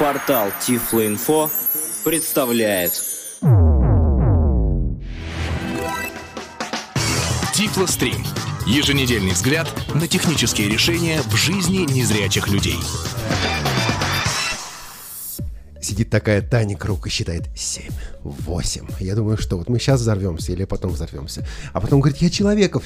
Портал Тифлоинфо представляет Тифлострим. Еженедельный взгляд на технические решения в жизни незрячих людей. Сидит такая Таня Круг и считает 7, 8. Я думаю, что вот мы сейчас взорвемся или потом взорвемся. А потом говорит, я человеков.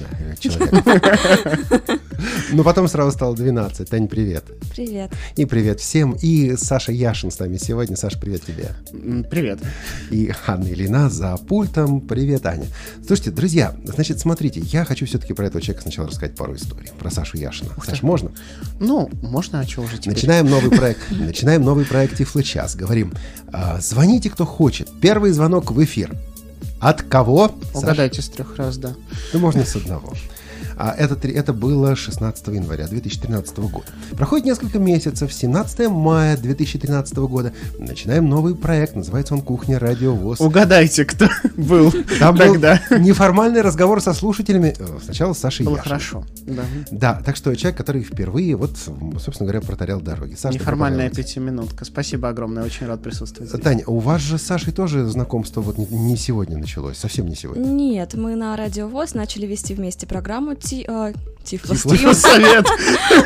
Но потом сразу стало 12. Тань, привет. Привет. И привет всем. И Саша Яшин с нами сегодня. Саша, привет тебе. Привет. И Анна Ильина за пультом. Привет, Аня. Слушайте, друзья, значит, смотрите, я хочу все-таки про этого человека сначала рассказать пару историй. Про Сашу Яшина. Саш, можно? Ну, можно, а чего уже теперь? Начинаем новый проект Тифлочас. Говорим, звоните, кто хочет. Первый звонок в эфир. От кого? Угадайте с 3 раз, да. Ну, можно с одного. Это было 16 января 2013 года. Проходит несколько месяцев. 17 мая 2013 года начинаем новый проект. Называется он «Кухня Радио ВОС». Угадайте, кто был Там тогда. Был неформальный разговор со слушателями. Сначала с Сашей Было Яшиным. хорошо, да. Да, так что человек, который впервые, вот, собственно говоря, протарял дороги. Саша, неформальная 5-минутка. Спасибо огромное, очень рад присутствовать здесь. Таня, у вас же с Сашей тоже знакомство вот не сегодня началось, совсем не сегодня. Нет, мы на Радио ВОС начали вести вместе программу Тифлосовет.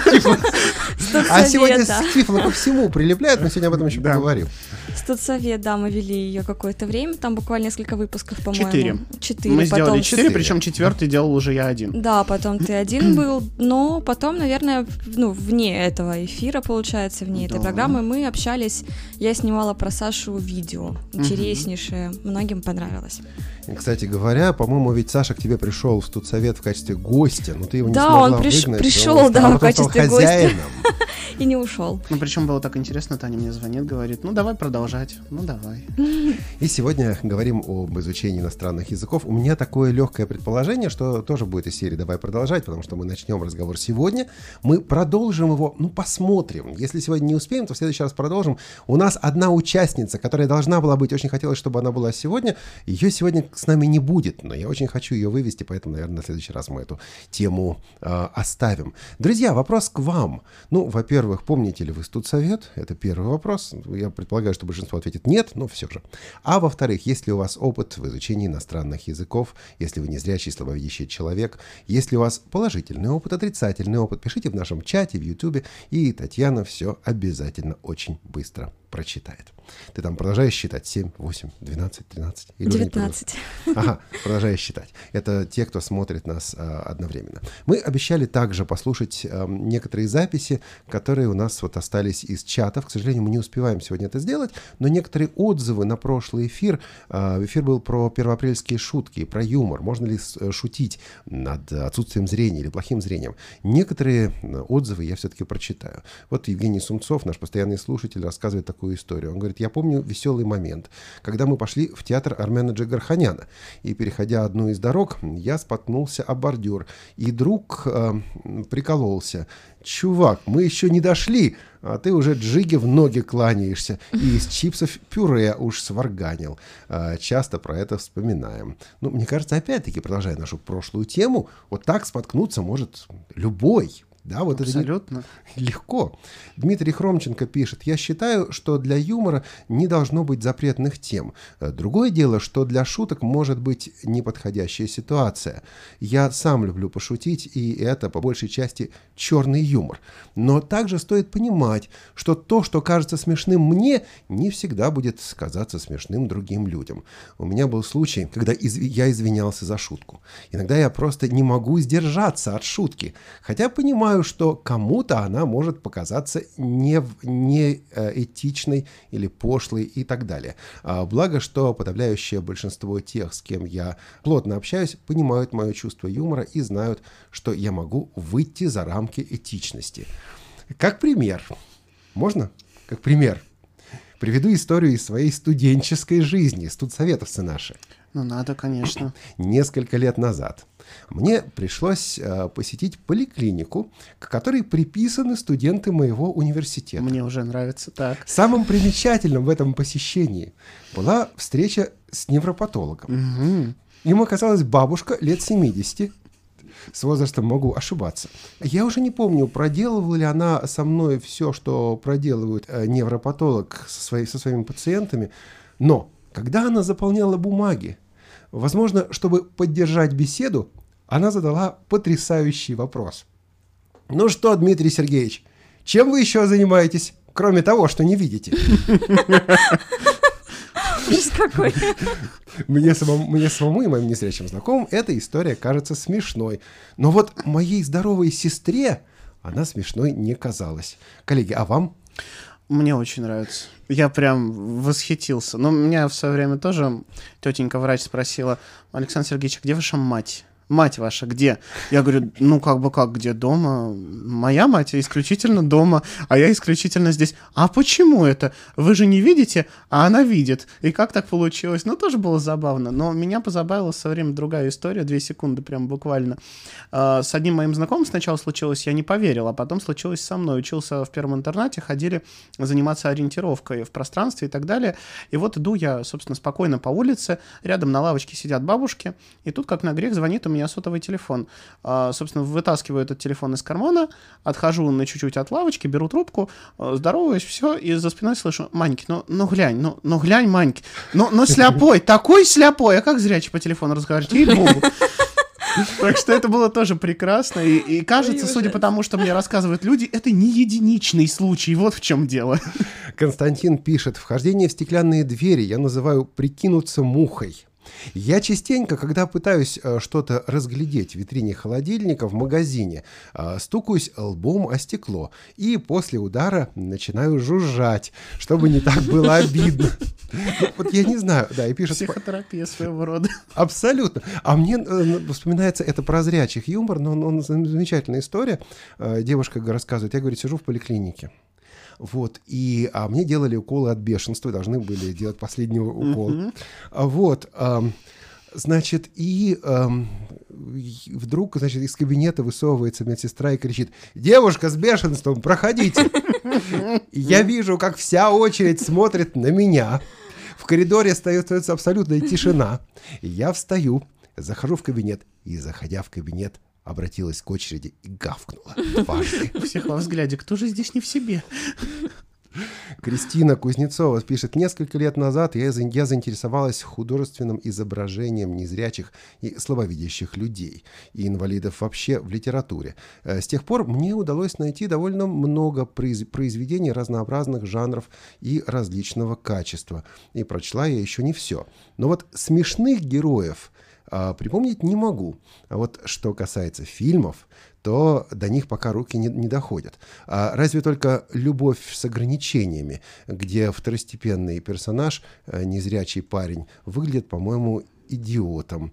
А сегодня с Тифло ко всему прилепляют, мы сегодня об этом еще поговорим. Студсовет, да, мы вели ее какое-то время, там буквально несколько выпусков, по-моему. 4. Мы сделали 4, причем 4 делал уже я один. Да, потом ты один был, но потом, наверное, вне этого эфира, получается, вне этой программы мы общались, я снимала про Сашу видео, интереснейшее, многим понравилось. Кстати говоря, по-моему, ведь Саша к тебе пришел в студсовет в качестве гостя, но ты его не да, смогла он выгнать. пришел, да, в качестве гостя. И не ушел. Ну, причем было так интересно, Таня мне звонит, говорит, ну, давай продолжать, ну, давай. И сегодня говорим об изучении иностранных языков. У меня такое легкое предположение, что тоже будет из серии «Давай продолжать», потому что мы начнем разговор сегодня. Мы продолжим его, посмотрим. Если сегодня не успеем, то в следующий раз продолжим. У нас одна участница, которая должна была быть, очень хотелось, чтобы она была сегодня. Ее сегодня с нами не будет, но я очень хочу ее вывести, поэтому, наверное, на следующий раз мы эту тему оставим. Друзья, вопрос к вам. Ну, во-первых, помните ли вы студсовет? Это первый вопрос. Я предполагаю, что большинство ответит нет, но все же. А во-вторых, есть ли у вас опыт в изучении иностранных языков, если вы незрячий, слабовидящий человек, есть ли у вас положительный опыт, отрицательный опыт, пишите в нашем чате, в Ютубе, и Татьяна все обязательно очень быстро прочитает. Ты там продолжаешь считать? 7, 8, 12, 13? 19. Ага, продолжаешь считать. Это те, кто смотрит нас одновременно. Мы обещали также послушать некоторые записи, которые у нас вот остались из чатов. К сожалению, мы не успеваем сегодня это сделать, но некоторые отзывы на прошлый эфир. Эфир был про первоапрельские шутки, про юмор. Можно ли шутить над отсутствием зрения или плохим зрением? Некоторые отзывы я все-таки прочитаю. Вот Евгений Сумцов, наш постоянный слушатель, рассказывает такую историю. Он говорит, я помню веселый момент, когда мы пошли в театр Армена Джигарханяна, и, переходя одну из дорог, я споткнулся о бордюр, и друг прикололся. Чувак, мы еще не дошли, а ты уже Джиге в ноги кланяешься, и из чипсов пюре уж сварганил. Часто про это вспоминаем. Ну, мне кажется, опять-таки, продолжая нашу прошлую тему, вот так споткнуться может любой. Да, вот абсолютно. Это легко. Дмитрий Хромченко пишет, я считаю, что для юмора не должно быть запретных тем. Другое дело, что для шуток может быть неподходящая ситуация. Я сам люблю пошутить, и это, по большей части, черный юмор. Но также стоит понимать, что то, что кажется смешным мне, не всегда будет казаться смешным другим людям. У меня был случай, когда я извинялся за шутку. Иногда я просто не могу сдержаться от шутки, хотя понимаю, что кому-то она может показаться неэтичной или пошлой и так далее. Благо, что подавляющее большинство тех, с кем я плотно общаюсь, понимают мое чувство юмора и знают, что я могу выйти за рамки этичности. Как пример. Можно? Как пример. Приведу историю из своей студенческой жизни, студсоветовцы наши. Ну, надо, конечно. Несколько лет назад мне пришлось посетить поликлинику, к которой приписаны студенты моего университета. Мне уже нравится так. Самым примечательным в этом посещении была встреча с невропатологом. Угу. Им оказалась бабушка лет 70, с возрастом могу ошибаться. Я уже не помню, проделывала ли она со мной все, что проделывает невропатолог со своими пациентами, но когда она заполняла бумаги, возможно, чтобы поддержать беседу, она задала потрясающий вопрос. Ну что, Дмитрий Сергеевич, чем вы еще занимаетесь, кроме того, что не видите? Ужас какой. Мне самому и моим незрячим знакомым эта история кажется смешной. Но вот моей здоровой сестре она смешной не казалась. Коллеги, а вам? Мне очень нравится. Я прям восхитился. Но меня в свое время тоже тетенька-врач спросила: Александр Сергеевич, где ваша мать? Мать ваша где? Я говорю, ну как бы как, где? Дома? Моя мать исключительно дома, а я исключительно здесь. А почему это? Вы же не видите, а она видит. И как так получилось? Ну, тоже было забавно. Но меня позабавила в свое время другая история, 2 секунды прям буквально. С одним моим знакомым сначала случилось, я не поверил, а потом случилось со мной. Учился в первом интернате, ходили заниматься ориентировкой в пространстве и так далее. И вот иду я, собственно, спокойно по улице, рядом на лавочке сидят бабушки, и тут, как на грех, звонит у меня сотовый телефон. Собственно, вытаскиваю этот телефон из кармана, отхожу на чуть-чуть от лавочки, беру трубку, здороваюсь, все, и за спиной слышу: Маньки, ну глянь, ну глянь, Маньки, ну сляпой, такой сляпой, а как зрячий по телефону разговаривать, ей-богу. Так что это было тоже прекрасно, и кажется, судя по тому, что мне рассказывают люди, это не единичный случай, вот в чем дело. Константин пишет: вхождение в стеклянные двери я называю прикинуться мухой. Я частенько, когда пытаюсь что-то разглядеть в витрине холодильника в магазине, стукаюсь лбом о стекло и после удара начинаю жужжать, чтобы не так было обидно. Вот я не знаю, да, и пишет... Психотерапия своего рода. Абсолютно. А мне вспоминается это про зрячих юмор, но он замечательная история. Девушка рассказывает, я, говорит, сижу в поликлинике. Вот, а мне делали уколы от бешенства, должны были делать последний укол. Вот, значит, и вдруг, значит, из кабинета высовывается медсестра и кричит: девушка с бешенством, проходите. И я вижу, как вся очередь смотрит на меня. В коридоре остается абсолютная тишина. И я встаю, захожу в кабинет, и, заходя в кабинет, обратилась к очереди и гавкнула дважды. У всех во взгляде, кто же здесь не в себе? Кристина Кузнецова пишет: несколько лет назад я заинтересовалась художественным изображением незрячих и слабовидящих людей и инвалидов вообще в литературе. С тех пор мне удалось найти довольно много произведений разнообразных жанров и различного качества. И прочла я еще не все. Но вот смешных героев припомнить не могу. А вот что касается фильмов, то до них пока руки не доходят. Разве только «Любовь с ограничениями», где второстепенный персонаж, незрячий парень, выглядит, по-моему, идиотом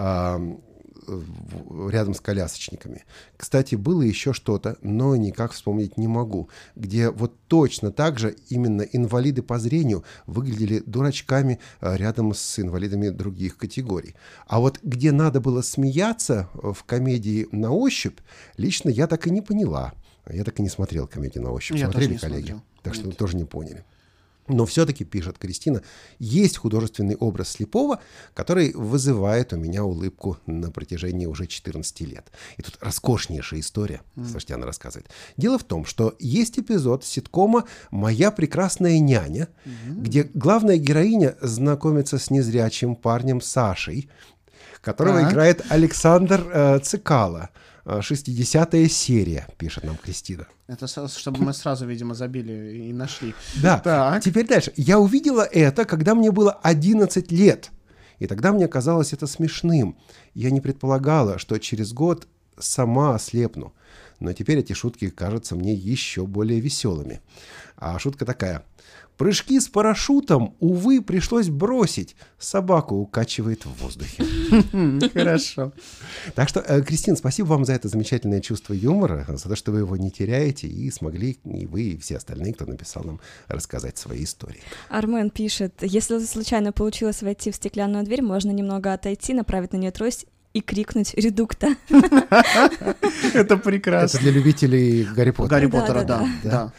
рядом с колясочниками. Кстати, было еще что-то, но никак вспомнить не могу, где вот точно так же именно инвалиды по зрению выглядели дурачками рядом с инвалидами других категорий. А вот где надо было смеяться в комедии «На ощупь», лично я так и не поняла. Я так и не смотрел комедию «На ощупь». Я смотрели, коллеги? Смотрел. Так что вы тоже не поняли. Но все-таки, пишет Кристина, есть художественный образ слепого, который вызывает у меня улыбку на протяжении уже 14 лет. И тут роскошнейшая история, слушайте, она рассказывает. Дело в том, что есть эпизод ситкома «Моя прекрасная няня», где главная героиня знакомится с незрячим парнем Сашей, которого играет Александр Цикало. 60-я серия, пишет нам Кристина. Это чтобы мы сразу, видимо, забили и нашли. Да, так. Теперь дальше. Я увидела это, когда мне было 11 лет. И тогда мне казалось это смешным. Я не предполагала, что через год сама ослепну. Но теперь эти шутки кажутся мне еще более веселыми. А шутка такая. Прыжки с парашютом, увы, пришлось бросить. Собаку укачивает в воздухе. Хорошо. Так что, Кристина, спасибо вам за это замечательное чувство юмора, за то, что вы его не теряете, и смогли, и вы, и все остальные, кто написал нам, рассказать свои истории. Армен пишет: если случайно получилось войти в стеклянную дверь, можно немного отойти, направить на нее трость и крикнуть «Редукта». Это прекрасно. Это для любителей Гарри Поттера. Гарри Поттера, да.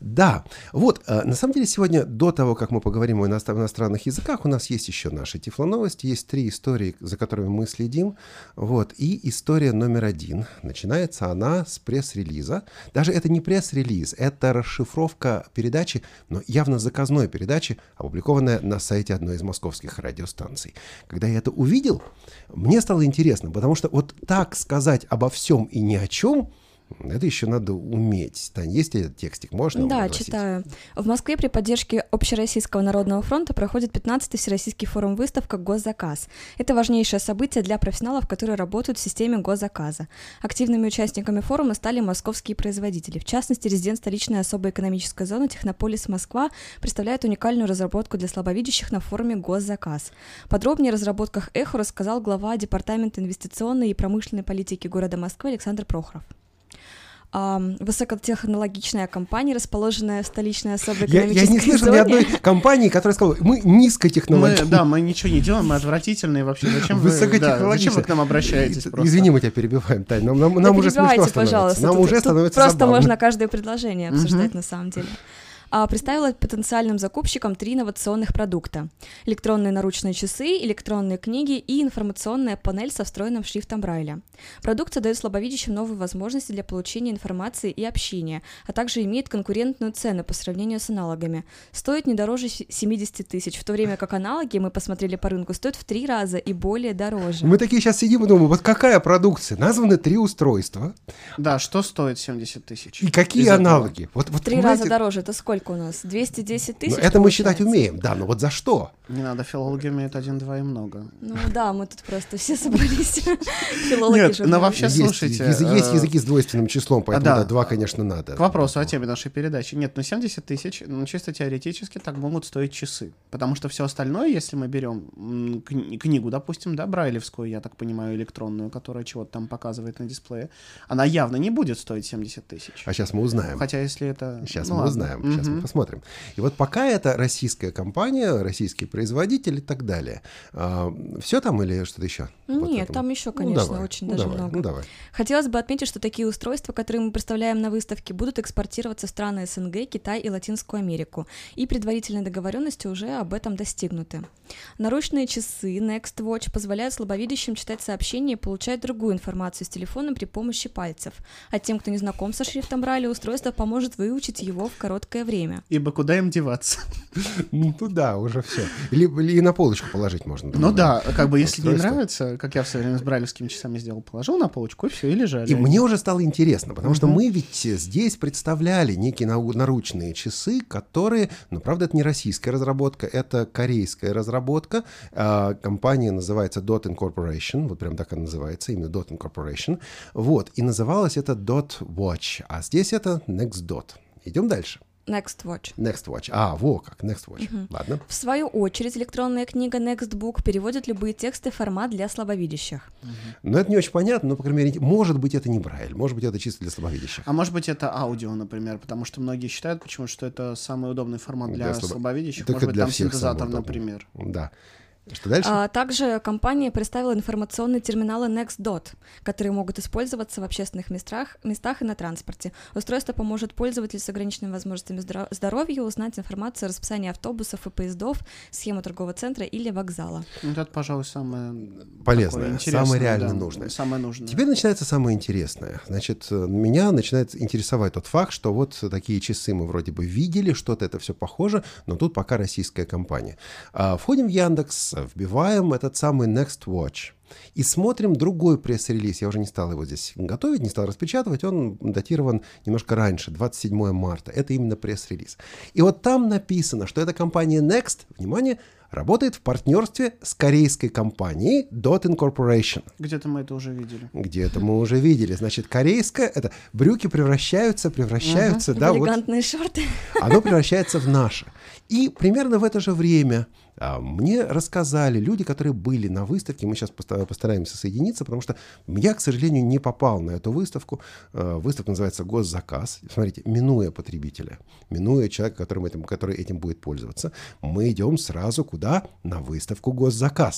Да, вот, на самом деле сегодня, до того, как мы поговорим о иностранных языках, у нас есть еще наши Тифло-новости, есть 3 истории, за которыми мы следим, вот, и история номер 1. Начинается она с пресс-релиза. Даже это не пресс-релиз, это расшифровка передачи, но явно заказной передачи, опубликованная на сайте одной из московских радиостанций. Когда я это увидел, мне стало интересно, потому что вот так сказать обо всем и ни о чем, это еще надо уметь. Тань, есть этот текстик? Можно? Да, читаю. В Москве при поддержке Общероссийского народного фронта проходит 15-й Всероссийский форум-выставка «Госзаказ». Это важнейшее событие для профессионалов, которые работают в системе госзаказа. Активными участниками форума стали московские производители. В частности, резидент столичной особой экономической зоны «Технополис Москва» представляет уникальную разработку для слабовидящих на форуме «Госзаказ». Подробнее о разработках «Эхо» рассказал глава Департамента инвестиционной и промышленной политики города Москвы Александр Прохоров. Высокотехнологичная компания, расположенная в столичной особой экономической зоне. Я не слышал ни одной компании, которая сказала, мы низкотехнологичные. Мы ничего не делаем, мы отвратительные вообще. Зачем вы к нам обращаетесь? Извини, мы тебя перебиваем, Тань, нам уже смешно становится. Нам уже становится просто забавно. Можно каждое предложение обсуждать на самом деле. Представила потенциальным закупщикам 3 инновационных продукта: электронные наручные часы, электронные книги и информационная панель со встроенным шрифтом Брайля. Продукция дает слабовидящим новые возможности для получения информации и общения, а также имеет конкурентную цену по сравнению с аналогами. Стоит не дороже 70 тысяч, в то время как аналоги, мы посмотрели по рынку, стоят в 3 раза и более дороже. Мы такие сейчас сидим и думаем, вот какая продукция? Названы 3 устройства. Да, что стоит 70 тысяч? И какие аналоги? В 3 раза дороже, это сколько у нас? 210 тысяч? Это мы считать умеем, да, но вот за что? Не надо, филологи умеют 1-2 и много. Ну да, мы тут просто все собрались. Филологи Нет, же. но вообще, слушайте... Есть языки с двойственным числом, поэтому 2, конечно, надо. К вопросу о теме нашей передачи. Нет, 70 тысяч, чисто теоретически так могут стоить часы. Потому что все остальное, если мы берем книгу, допустим, да, брайлевскую, я так понимаю, электронную, которая чего-то там показывает на дисплее, она явно не будет стоить 70 тысяч. А сейчас мы узнаем. Хотя если это... Сейчас мы узнаем, сейчас мы посмотрим. И вот пока это российская компания, российский производитель и так далее. Все там или что-то еще? Нет, там еще, конечно, очень даже много. Давай. Хотелось бы отметить, что такие устройства, которые мы представляем на выставке, будут экспортироваться в страны СНГ, Китай и Латинскую Америку. И предварительные договоренности уже об этом достигнуты. Наручные часы Next Watch позволяют слабовидящим читать сообщения и получать другую информацию с телефона при помощи пальцев. А тем, кто не знаком со шрифтом Брайля, устройство поможет выучить его в короткое время. Ибо куда им деваться? Ну туда уже все. Или на полочку положить можно. Ну да, как бы если не нравится, как я в свое время с брайлевскими часами сделал, положил на полочку и все, и лежали. И мне уже стало интересно, потому что мы ведь здесь представляли некие наручные часы, которые, ну правда, это не российская разработка, это корейская разработка. Компания называется Dot Incorporation, вот прям так она называется, именно Dot Incorporation. Вот, и называлась это Dot Watch, а здесь это Next Dot. Идем дальше. Next Watch. Next Watch. Как Next Watch. Ладно. В свою очередь, электронная книга Next Book переводит любые тексты в формат для слабовидящих. Ну, это не очень понятно, но, по крайней мере, может быть, это не Брайль, может быть, это чисто для слабовидящих. А может быть, это аудио, например, потому что многие считают, почему, что это самый удобный формат для слабовидящих. Так может быть, для там синтезатор, например. Да. Что дальше? Также компания представила информационные терминалы NextDot, которые могут использоваться в общественных местах и на транспорте. Устройство поможет пользователю с ограниченными возможностями здоровья узнать информацию о расписании автобусов и поездов, схему торгового центра или вокзала. Вот это, пожалуй, самое полезное, самое реально нужное. Самое нужное. Теперь начинается самое интересное. Значит, меня начинает интересовать тот факт, что вот такие часы мы вроде бы видели, что-то это все похоже, но тут пока российская компания. Входим в Яндекс, вбиваем этот самый Next Watch и смотрим другой пресс-релиз. Я уже не стал его здесь готовить, не стал распечатывать. Он датирован немножко раньше, 27 марта. Это именно пресс-релиз. И вот там написано, что эта компания Next, внимание, работает в партнерстве с корейской компанией Dot Incorporation. Где-то мы это уже видели. Где-то мы уже видели. Значит, корейская, это брюки превращаются, да, в элегантные шорты. Оно превращается в наше. И примерно в это же время мне рассказали люди, которые были на выставке. Мы сейчас постараемся соединиться, потому что я, к сожалению, не попал на эту выставку. Выставка называется «Госзаказ». Смотрите, минуя потребителя, минуя человека, который этим будет пользоваться, мы идем сразу куда? На выставку «Госзаказ».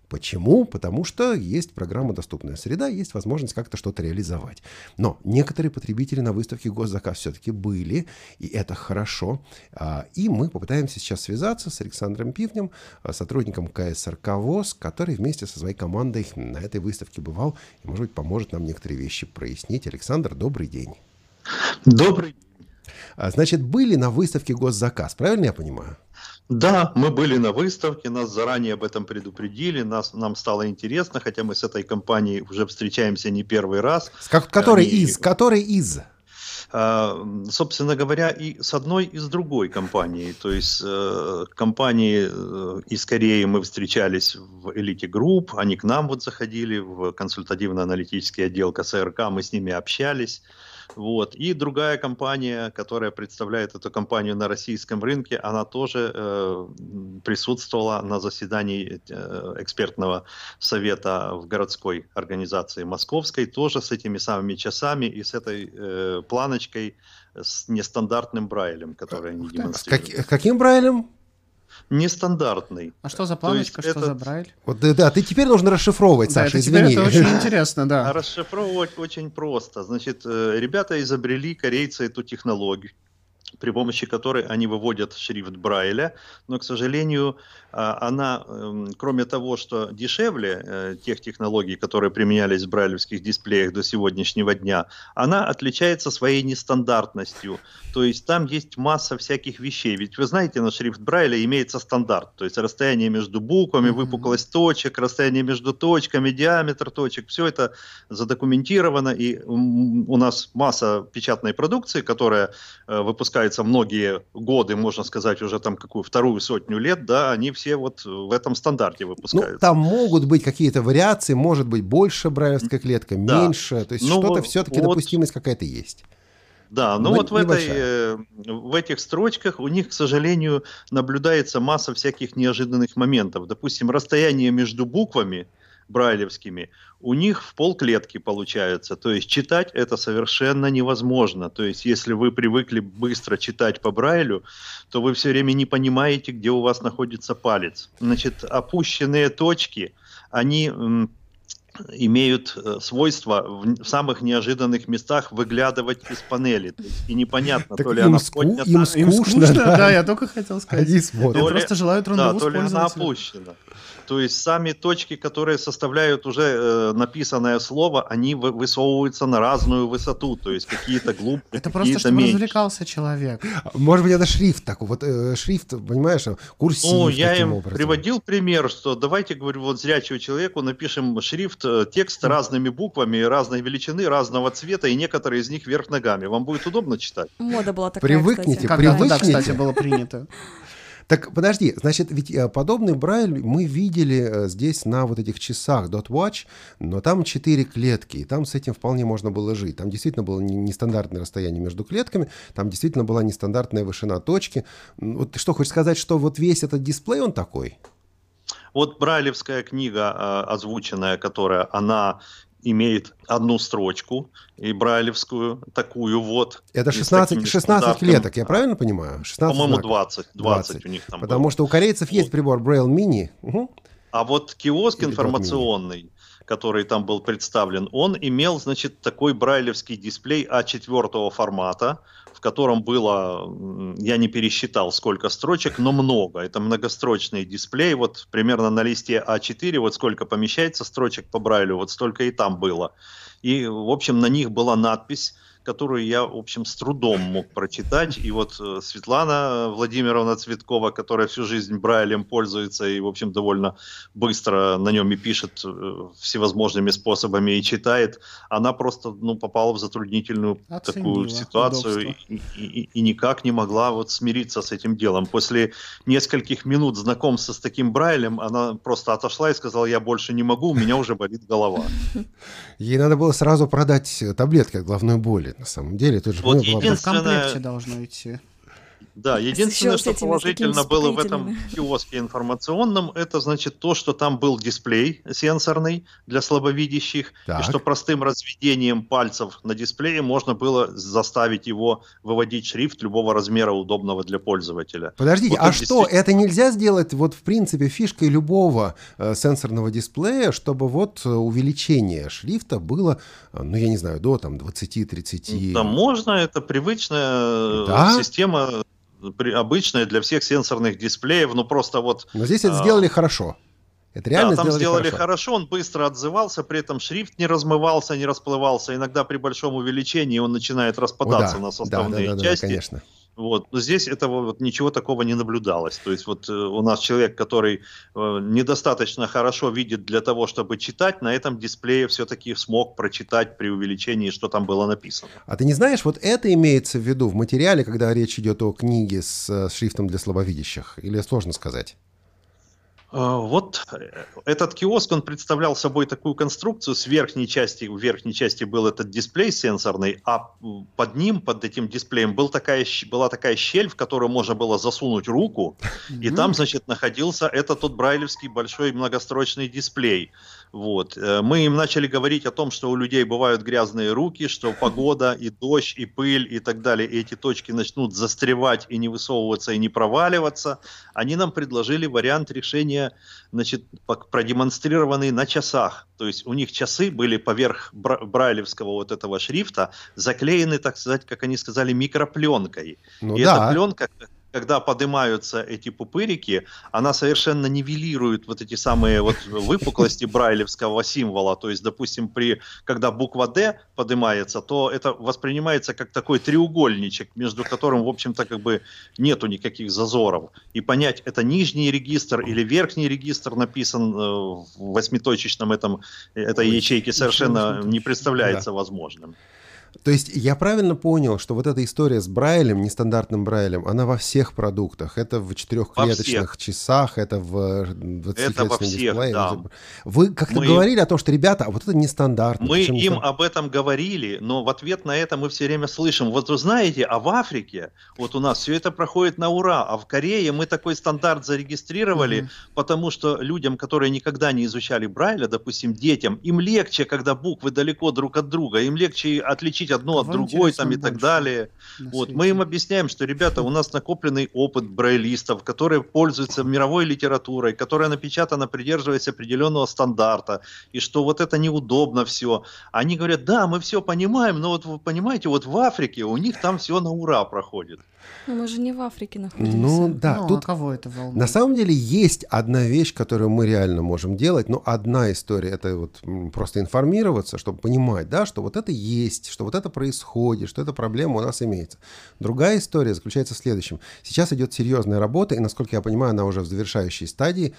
Почему? Потому что есть программа «Доступная среда», есть возможность как-то что-то реализовать. Но некоторые потребители на выставке «Госзаказ» все-таки были, и это хорошо. И мы попытаемся сейчас связаться с Александром Пивнем, сотрудником КСРК ВОС, который вместе со своей командой на этой выставке бывал и, может быть, поможет нам некоторые вещи прояснить. Александр, добрый день. Добрый день. Значит, были на выставке «Госзаказ», правильно я понимаю? Да, мы были на выставке, нас заранее об этом предупредили, нам стало интересно, хотя мы с этой компанией уже встречаемся не первый раз. Который из? Собственно говоря, и с одной, и с другой компанией. То есть компании из Кореи мы встречались в Elite Group, они к нам вот заходили в консультативно-аналитический отдел КСРК, мы с ними общались. Вот. И другая компания, которая представляет эту компанию на российском рынке, она тоже присутствовала на заседании экспертного совета в городской организации московской, тоже с этими самыми часами и с этой планочкой с нестандартным брайлем, который они демонстрируют. Каким брайлем? Нестандартный. А что за планочка, что за брайль? Вот, да, ты теперь нужно расшифровывать, Саша, извини. Это очень интересно, да. Расшифровывать очень просто. Значит, ребята изобрели, корейцы, эту технологию, при помощи которой они выводят шрифт Брайля, но, к сожалению, она, кроме того, что дешевле тех технологий, которые применялись в брайлевских дисплеях до сегодняшнего дня, она отличается своей нестандартностью. То есть там есть масса всяких вещей. Ведь вы знаете, на шрифт Брайля имеется стандарт. То есть расстояние между буквами, выпуклость точек, расстояние между точками, диаметр точек. Все это задокументировано. И у нас масса печатной продукции, которая выпускается многие годы, можно сказать, уже там какую вторую сотню лет, да, они все вот в этом стандарте выпускаются. Ну, там могут быть какие-то вариации, может быть, больше брайлевская клетка, меньше, то есть что-то все-таки допустимость какая-то есть. Да, но вот в этих строчках у них, к сожалению, наблюдается масса всяких неожиданных моментов. Допустим, расстояние между буквами брайлевскими у них в полклетки получается. То есть читать это совершенно невозможно. То есть если вы привыкли быстро читать по Брайлю, то вы все время не понимаете, где у вас находится палец. Значит, опущенные точки, они имеют свойство в самых неожиданных местах выглядывать из панели. То есть, и непонятно, так то ли она поднята. Им скучно, да, я только хотел сказать. Они смотрят. Просто желают рандеву то ли она пользователя. опущена. То есть сами точки, которые составляют уже написанное слово, они высовываются на разную высоту. То есть какие-то глубже, это какие-то просто, чтобы меньше. развлекался человек. Может быть, это шрифт такой. Вот шрифт, понимаешь, курсив. Ну, я таким им образом. приводил пример, что давайте, говорю, вот зрячему человеку напишем шрифт, текст разными буквами, разной величины, разного цвета, и некоторые из них вверх ногами. Вам будет удобно читать? Мода была такая, Привыкните, кстати. Когда, кстати, было принято. Так, подожди, значит, ведь подобный Брайль мы видели здесь на вот этих часах Dot Watch, но там 4 клетки, и там с этим вполне можно было жить. Там действительно было нестандартное расстояние между клетками, там действительно была нестандартная вышина точки. Вот ты что, хочешь сказать, что вот весь этот дисплей, он такой? Вот брайлевская книга озвученная, которая, она имеет одну строчку, и брайлевскую, такую вот. Это 16 клеток, я правильно понимаю? 16 по-моему, знаков. 20 у них там Потому было. что у корейцев есть прибор Braille Mini. А вот киоск Или информационный, который там был представлен, он имел, значит, такой брайлевский дисплей А4 формата, в котором было, я не пересчитал, сколько строчек, но много. Это многострочный дисплей, вот примерно на листе А4, вот сколько помещается строчек по Брайлю, вот столько и там было. И, в общем, на них была надпись, которую я, в общем, с трудом мог прочитать. И вот Светлана Владимировна Цветкова, которая всю жизнь Брайлем пользуется и, в общем, довольно быстро на нем и пишет всевозможными способами и читает, она просто, попала в затруднительную такую ситуацию и никак не могла вот смириться с этим делом. После нескольких минут знакомства с таким Брайлем она просто отошла и сказала: я больше не могу, у меня уже болит голова. Ей надо было сразу продать таблетки от головной боли. На самом деле, тут же вот в комплекте должно идти. Да, единственное, С что этими, с положительно такими было в этом успокоительными. киоске информационном, это значит то, что там был дисплей сенсорный для слабовидящих, Так. и что простым разведением пальцев на дисплее можно было заставить его выводить шрифт любого размера, удобного для пользователя. Подождите, Вот а это что, действительно- это нельзя сделать вот в принципе фишкой любого сенсорного дисплея, чтобы вот увеличение шрифта было, ну я не знаю, до там 20-30? Да, можно, это привычная Да? система, обычная для всех сенсорных дисплеев, но просто вот... Но здесь это сделали хорошо. Это реально да, там сделали хорошо. хорошо, он быстро отзывался, при этом шрифт не размывался, не расплывался. Иногда при большом увеличении он начинает распадаться О, да. на составные да, части. конечно. Вот. Но здесь этого вот ничего такого не наблюдалось. То есть вот у нас человек, который недостаточно хорошо видит для того, чтобы читать, на этом дисплее все-таки смог прочитать при увеличении, что там было написано. А ты не знаешь, вот это имеется в виду в материале, когда речь идет о книге с шрифтом для слабовидящих? Или сложно сказать? Вот этот киоск, он представлял собой такую конструкцию. В верхней части был этот дисплей сенсорный, а под ним, под этим дисплеем, была такая щель, в которую можно было засунуть руку, и там, значит, находился тот брайлевский большой многострочный дисплей. Вот. Мы им начали говорить о том, что у людей бывают грязные руки, что погода и дождь, и пыль, и так далее, и эти точки начнут застревать и не высовываться, и не проваливаться. Они нам предложили вариант решения, значит, продемонстрированный на часах. То есть у них часы были поверх брайлевского вот этого шрифта заклеены, так сказать, как они сказали, микропленкой. Ну и да. эта пленка, когда поднимаются эти пупырики, она совершенно нивелирует вот эти самые вот выпуклости брайлевского символа. То есть, допустим, когда буква «Д» поднимается, то это воспринимается как такой треугольничек, между которым, в общем-то, как бы нету никаких зазоров. И понять, это нижний регистр или верхний регистр написан в восьмиточечном этой ячейке, совершенно не представляется возможным. То есть я правильно понял, что вот эта история с Брайлем, нестандартным Брайлем, она во всех продуктах. Это в 4-клеточных часах, это в 20-клеточном дисплее. Да. Вы как-то говорили о том, что, ребята, а вот это нестандартно. Мы им об этом говорили, но в ответ на это мы все время слышим: вот вы знаете, а в Африке вот у нас все это проходит на ура, а в Корее мы такой стандарт зарегистрировали, потому что людям, которые никогда не изучали Брайля, допустим, детям, им легче, когда буквы далеко друг от друга, им легче отличить одну от другой там, и так далее. Вот. Мы им объясняем, что, ребята, у нас накопленный опыт брайлистов, которые пользуются мировой литературой, которая напечатана, придерживаясь определенного стандарта, и что вот это неудобно все. Они говорят: да, мы все понимаем, но вот вы понимаете, вот в Африке у них там все на ура проходит. Но мы же не в Африке находимся. Ну да, тут кого это волнует? На самом деле есть одна вещь, которую мы реально можем делать, но одна история — это вот просто информироваться, чтобы понимать, да, что вот это есть, что вот это происходит, что эта проблема у нас имеется. Другая история заключается в следующем. Сейчас идет серьезная работа, и, насколько я понимаю, она уже в завершающей стадии,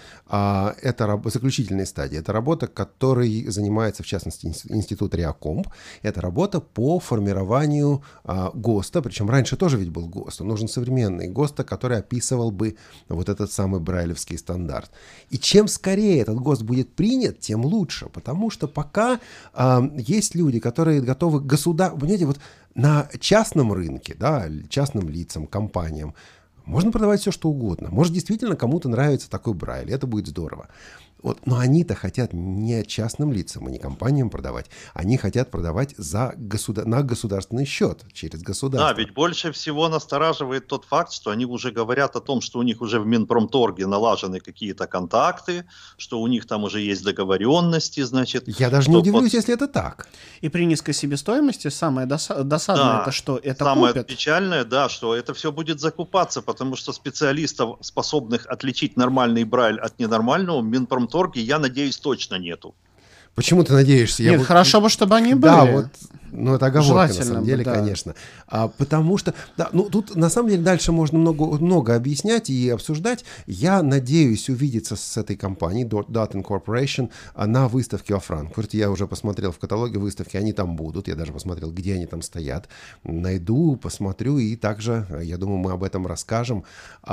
это заключительной стадии. Это работа, которой занимается, в частности, институт Реакомп. Это работа по формированию ГОСТа, причем раньше тоже ведь был ГОСТ. Нужен современный ГОСТ, который описывал бы вот этот самый брайлевский стандарт. И чем скорее этот ГОСТ будет принят, тем лучше, потому что пока есть люди, которые готовы понимаете, вот на частном рынке, да, частным лицам, компаниям можно продавать все, что угодно. Может, действительно кому-то нравится такой Брайль, это будет здорово. Вот, но они-то хотят не частным лицам и не компаниям продавать. Они хотят продавать на государственный счет, через государство. Да, ведь больше всего настораживает тот факт, что они уже говорят о том, что у них уже в Минпромторге налажены какие-то контакты, что у них там уже есть договоренности, значит. Я даже не удивлюсь, если это так. И при низкой себестоимости самое досадное, это что это самое купят. печальное, да, что это все будет закупаться, потому что специалистов, способных отличить нормальный Брайль от ненормального, в Минпромторге, я надеюсь, точно нету. Почему ты надеешься? Нет, хорошо бы, чтобы они были. Да, вот, ну это оговорка, на самом деле, да. конечно. Потому что, да, ну тут на самом деле дальше можно много объяснять и обсуждать. Я надеюсь увидеться с этой компанией Dot Incorporation на выставке во Франкфурте. Я уже посмотрел в каталоге выставки, они там будут. Я даже посмотрел, где они там стоят. Найду, посмотрю, и также, я думаю, мы об этом расскажем.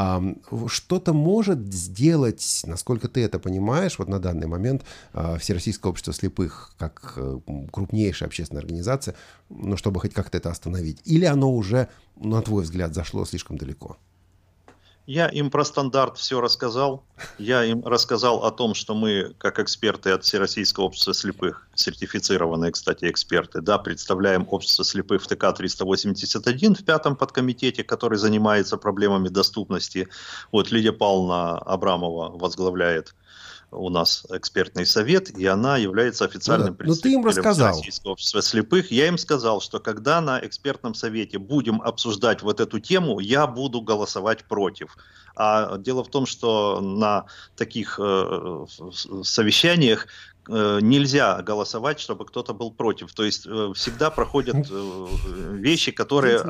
Что-то может сделать, насколько ты это понимаешь, вот на данный момент Всероссийское общество слепых, как крупнейшая общественная организация, ситуация, ну, чтобы хоть как-то это остановить? Или оно уже, на твой взгляд, зашло слишком далеко? Я им про стандарт все рассказал. Я им рассказал о том, что мы, как эксперты от Всероссийского общества слепых, сертифицированные, кстати, эксперты, да, представляем общество слепых в ТК-381 в 5-м подкомитете, который занимается проблемами доступности. Вот Лидия Павловна Абрамова возглавляет у нас экспертный совет, и она является официальным представителем Всероссийского общества слепых. Я им сказал, что когда на экспертном совете будем обсуждать вот эту тему, я буду голосовать против. А дело в том, что на таких совещаниях нельзя голосовать, чтобы кто-то был против. То есть всегда проходят вещи, которые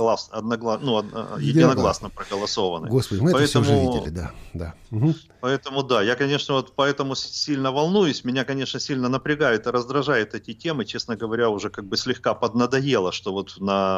единогласно проголосованы. Господи, мы это все уже видели, да. Поэтому да, я, конечно, вот поэтому сильно волнуюсь, меня, конечно, сильно напрягает и раздражает эти темы, честно говоря, уже как бы слегка поднадоело, что вот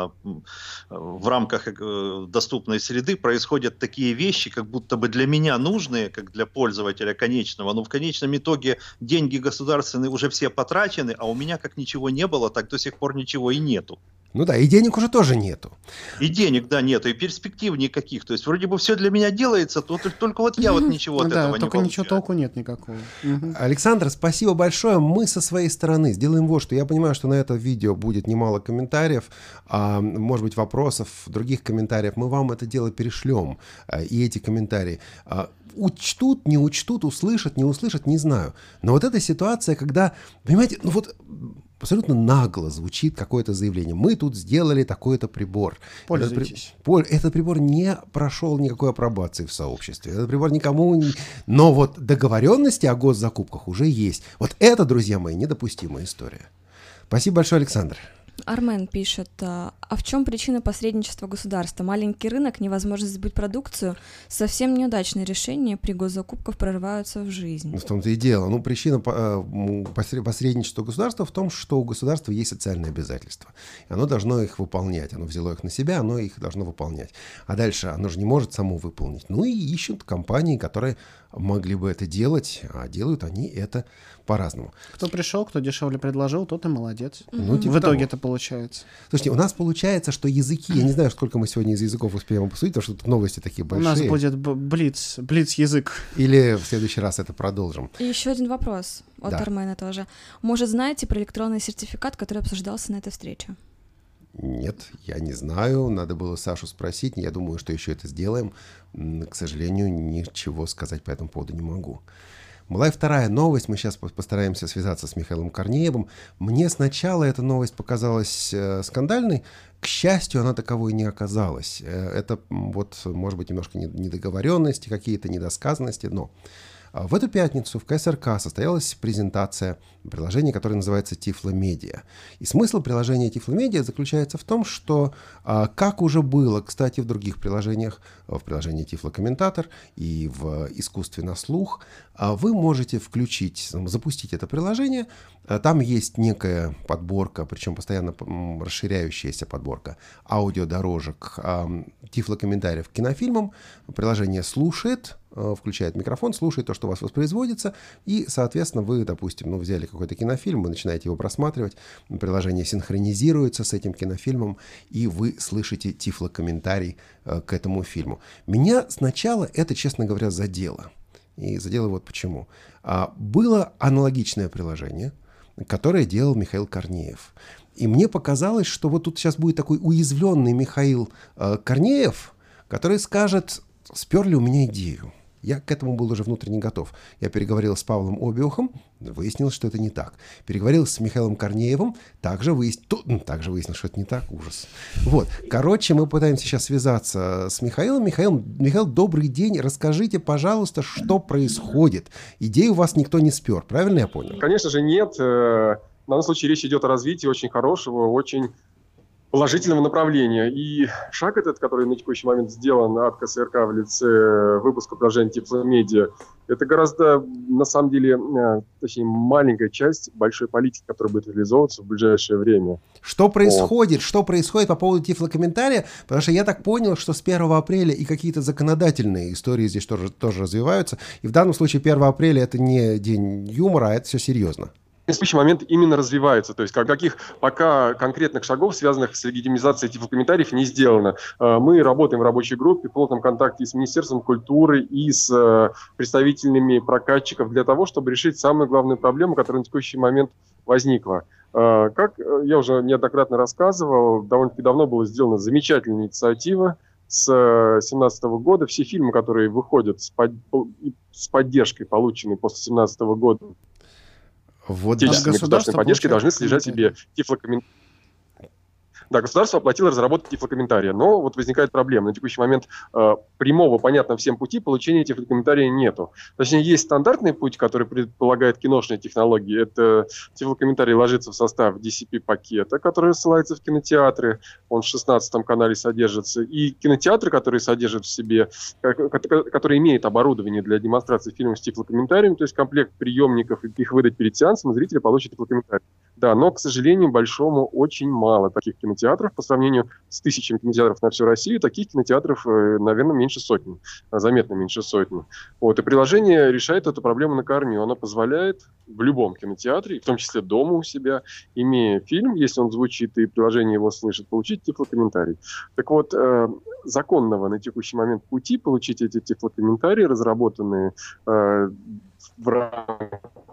в рамках доступной среды происходят такие вещи, как будто бы для меня нужные, как для пользователя конечного, но в конечном итоге деньги государственные уже все потрачены, а у меня как ничего не было, так до сих пор ничего и нету. Ну да, и денег уже тоже нету. И денег, да, нету, и перспектив никаких. То есть вроде бы все для меня делается, только вот я вот ничего от этого не получаю. Только ничего толку нет никакого. Александр, спасибо большое. Мы со своей стороны сделаем вот что. Я понимаю, что на это видео будет немало комментариев, может быть, вопросов, других комментариев. Мы вам это дело перешлем, и эти комментарии. Учтут, не учтут, услышат, не услышат, не знаю. Но вот эта ситуация, когда, понимаете, ну вот абсолютно нагло звучит какое-то заявление. Мы тут сделали такой-то прибор. Пользуйтесь. Этот прибор не прошел никакой апробации в сообществе. Этот прибор никому не... Но вот договоренности о госзакупках уже есть. Вот это, друзья мои, недопустимая история. Спасибо большое, Александр. Армен пишет, а в чем причина посредничества государства? Маленький рынок, невозможность сбыть продукцию, совсем неудачные решения при госзакупках прорываются в жизнь. В том-то и дело. Ну, причина посредничества государства в том, что у государства есть социальные обязательства. И оно должно их выполнять. Оно взяло их на себя, оно их должно выполнять. А дальше оно же не может само выполнить. Ну и ищут компании, которые могли бы это делать, а делают они это по-разному. Кто пришел, кто дешевле предложил, тот и молодец. Ну, типа в итоге того. это получается. Слушайте, у нас получается, что языки, я не знаю, сколько мы сегодня из языков успеем обсудить, потому что тут новости такие большие. У нас будет блиц-язык. Или в следующий раз это продолжим. И еще один вопрос от Армена тоже. Может, знаете про электронный сертификат, который обсуждался на этой встрече? Нет, я не знаю. Надо было Сашу спросить. Я думаю, что еще это сделаем. К сожалению, ничего сказать по этому поводу не могу. Была и вторая новость. Мы сейчас постараемся связаться с Михаилом Корнеевым. Мне сначала эта новость показалась скандальной. К счастью, она таковой не оказалась. Это вот, может быть, немножко недоговоренности, какие-то недосказанности, но... В эту пятницу в КСРК состоялась презентация приложения, которое называется Тифломедиа. И смысл приложения Тифломедиа заключается в том, что, как уже было, кстати, в других приложениях, в приложении Тифлокомментатор и в искусстве на слух, вы можете запустить это приложение. Там есть некая подборка, причем постоянно расширяющаяся подборка аудиодорожек, тифлокомментариев к кинофильмам. Приложение слушает, включает микрофон, слушает то, что у вас воспроизводится, и, соответственно, вы, допустим, взяли какой-то кинофильм, вы начинаете его просматривать, приложение синхронизируется с этим кинофильмом, и вы слышите тифлокомментарий к этому фильму. Меня сначала это, честно говоря, задело. И задело вот почему. Было аналогичное приложение, которое делал Михаил Корнеев. И мне показалось, что вот тут сейчас будет такой уязвленный Михаил Корнеев, который скажет: сперли у меня идею. Я к этому был уже внутренне готов. Я переговорил с Павлом Обиухом, выяснилось, что это не так. Переговорил с Михаилом Корнеевым, также выяснилось, что это не так. Ужас. Вот. Короче, мы пытаемся сейчас связаться с Михаилом. Михаил, добрый день. Расскажите, пожалуйста, что происходит. Идею у вас никто не спер, правильно я понял? Конечно же, нет. В данном случае речь идет о развитии очень хорошего, очень положительного направления. И шаг этот, который на текущий момент сделан от КСРК в лице выпуска приложения Тифломедиа, это гораздо, на самом деле, точнее, маленькая часть большой политики, которая будет реализовываться в ближайшее время. Что происходит? Что происходит по поводу тифлокомментария? Потому что я так понял, что с 1 апреля и какие-то законодательные истории здесь тоже развиваются. И в данном случае 1 апреля это не день юмора, а это все серьезно. текущий момент именно развивается. То есть каких пока конкретных шагов, связанных с легитимизацией тифлокомментариев, не сделано. Мы работаем в рабочей группе, в плотном контакте и с Министерством культуры, и с представителями прокатчиков для того, чтобы решить самую главную проблему, которая на текущий момент возникла. Как я уже неоднократно рассказывал, довольно-таки давно была сделана замечательная инициатива. С 2017 года все фильмы, которые выходят с поддержкой, полученной после 2017 года, отечественной государственной поддержки, должны содержать в себе тифлокомментарии. Да, государство оплатило разработку тифлокомментария, но вот возникает проблема. На текущий момент прямого, понятного всем пути получения тифлокомментария нету. Точнее, есть стандартный путь, который предполагает киношные технологии. Это тифлокомментарий ложится в состав DCP-пакета, который ссылается в кинотеатры. Он в 16-м канале содержится. И кинотеатры, которые содержат в себе, которые имеют оборудование для демонстрации фильмов с тифлокомментарием, то есть комплект приемников, и их выдать перед сеансом, зрители получат тифлокомментарий. Да, но, к сожалению, большому очень мало таких кинотеатров. По сравнению с тысячами кинотеатров на всю Россию, таких кинотеатров, наверное, меньше сотни. Заметно меньше сотни. Вот. И приложение решает эту проблему на корню. Оно позволяет в любом кинотеатре, в том числе дома у себя, имея фильм, если он звучит и приложение его слышит, получить тифлокомментарий. Так вот, законного на текущий момент пути получить эти тифлокомментарии, разработанные в рамках...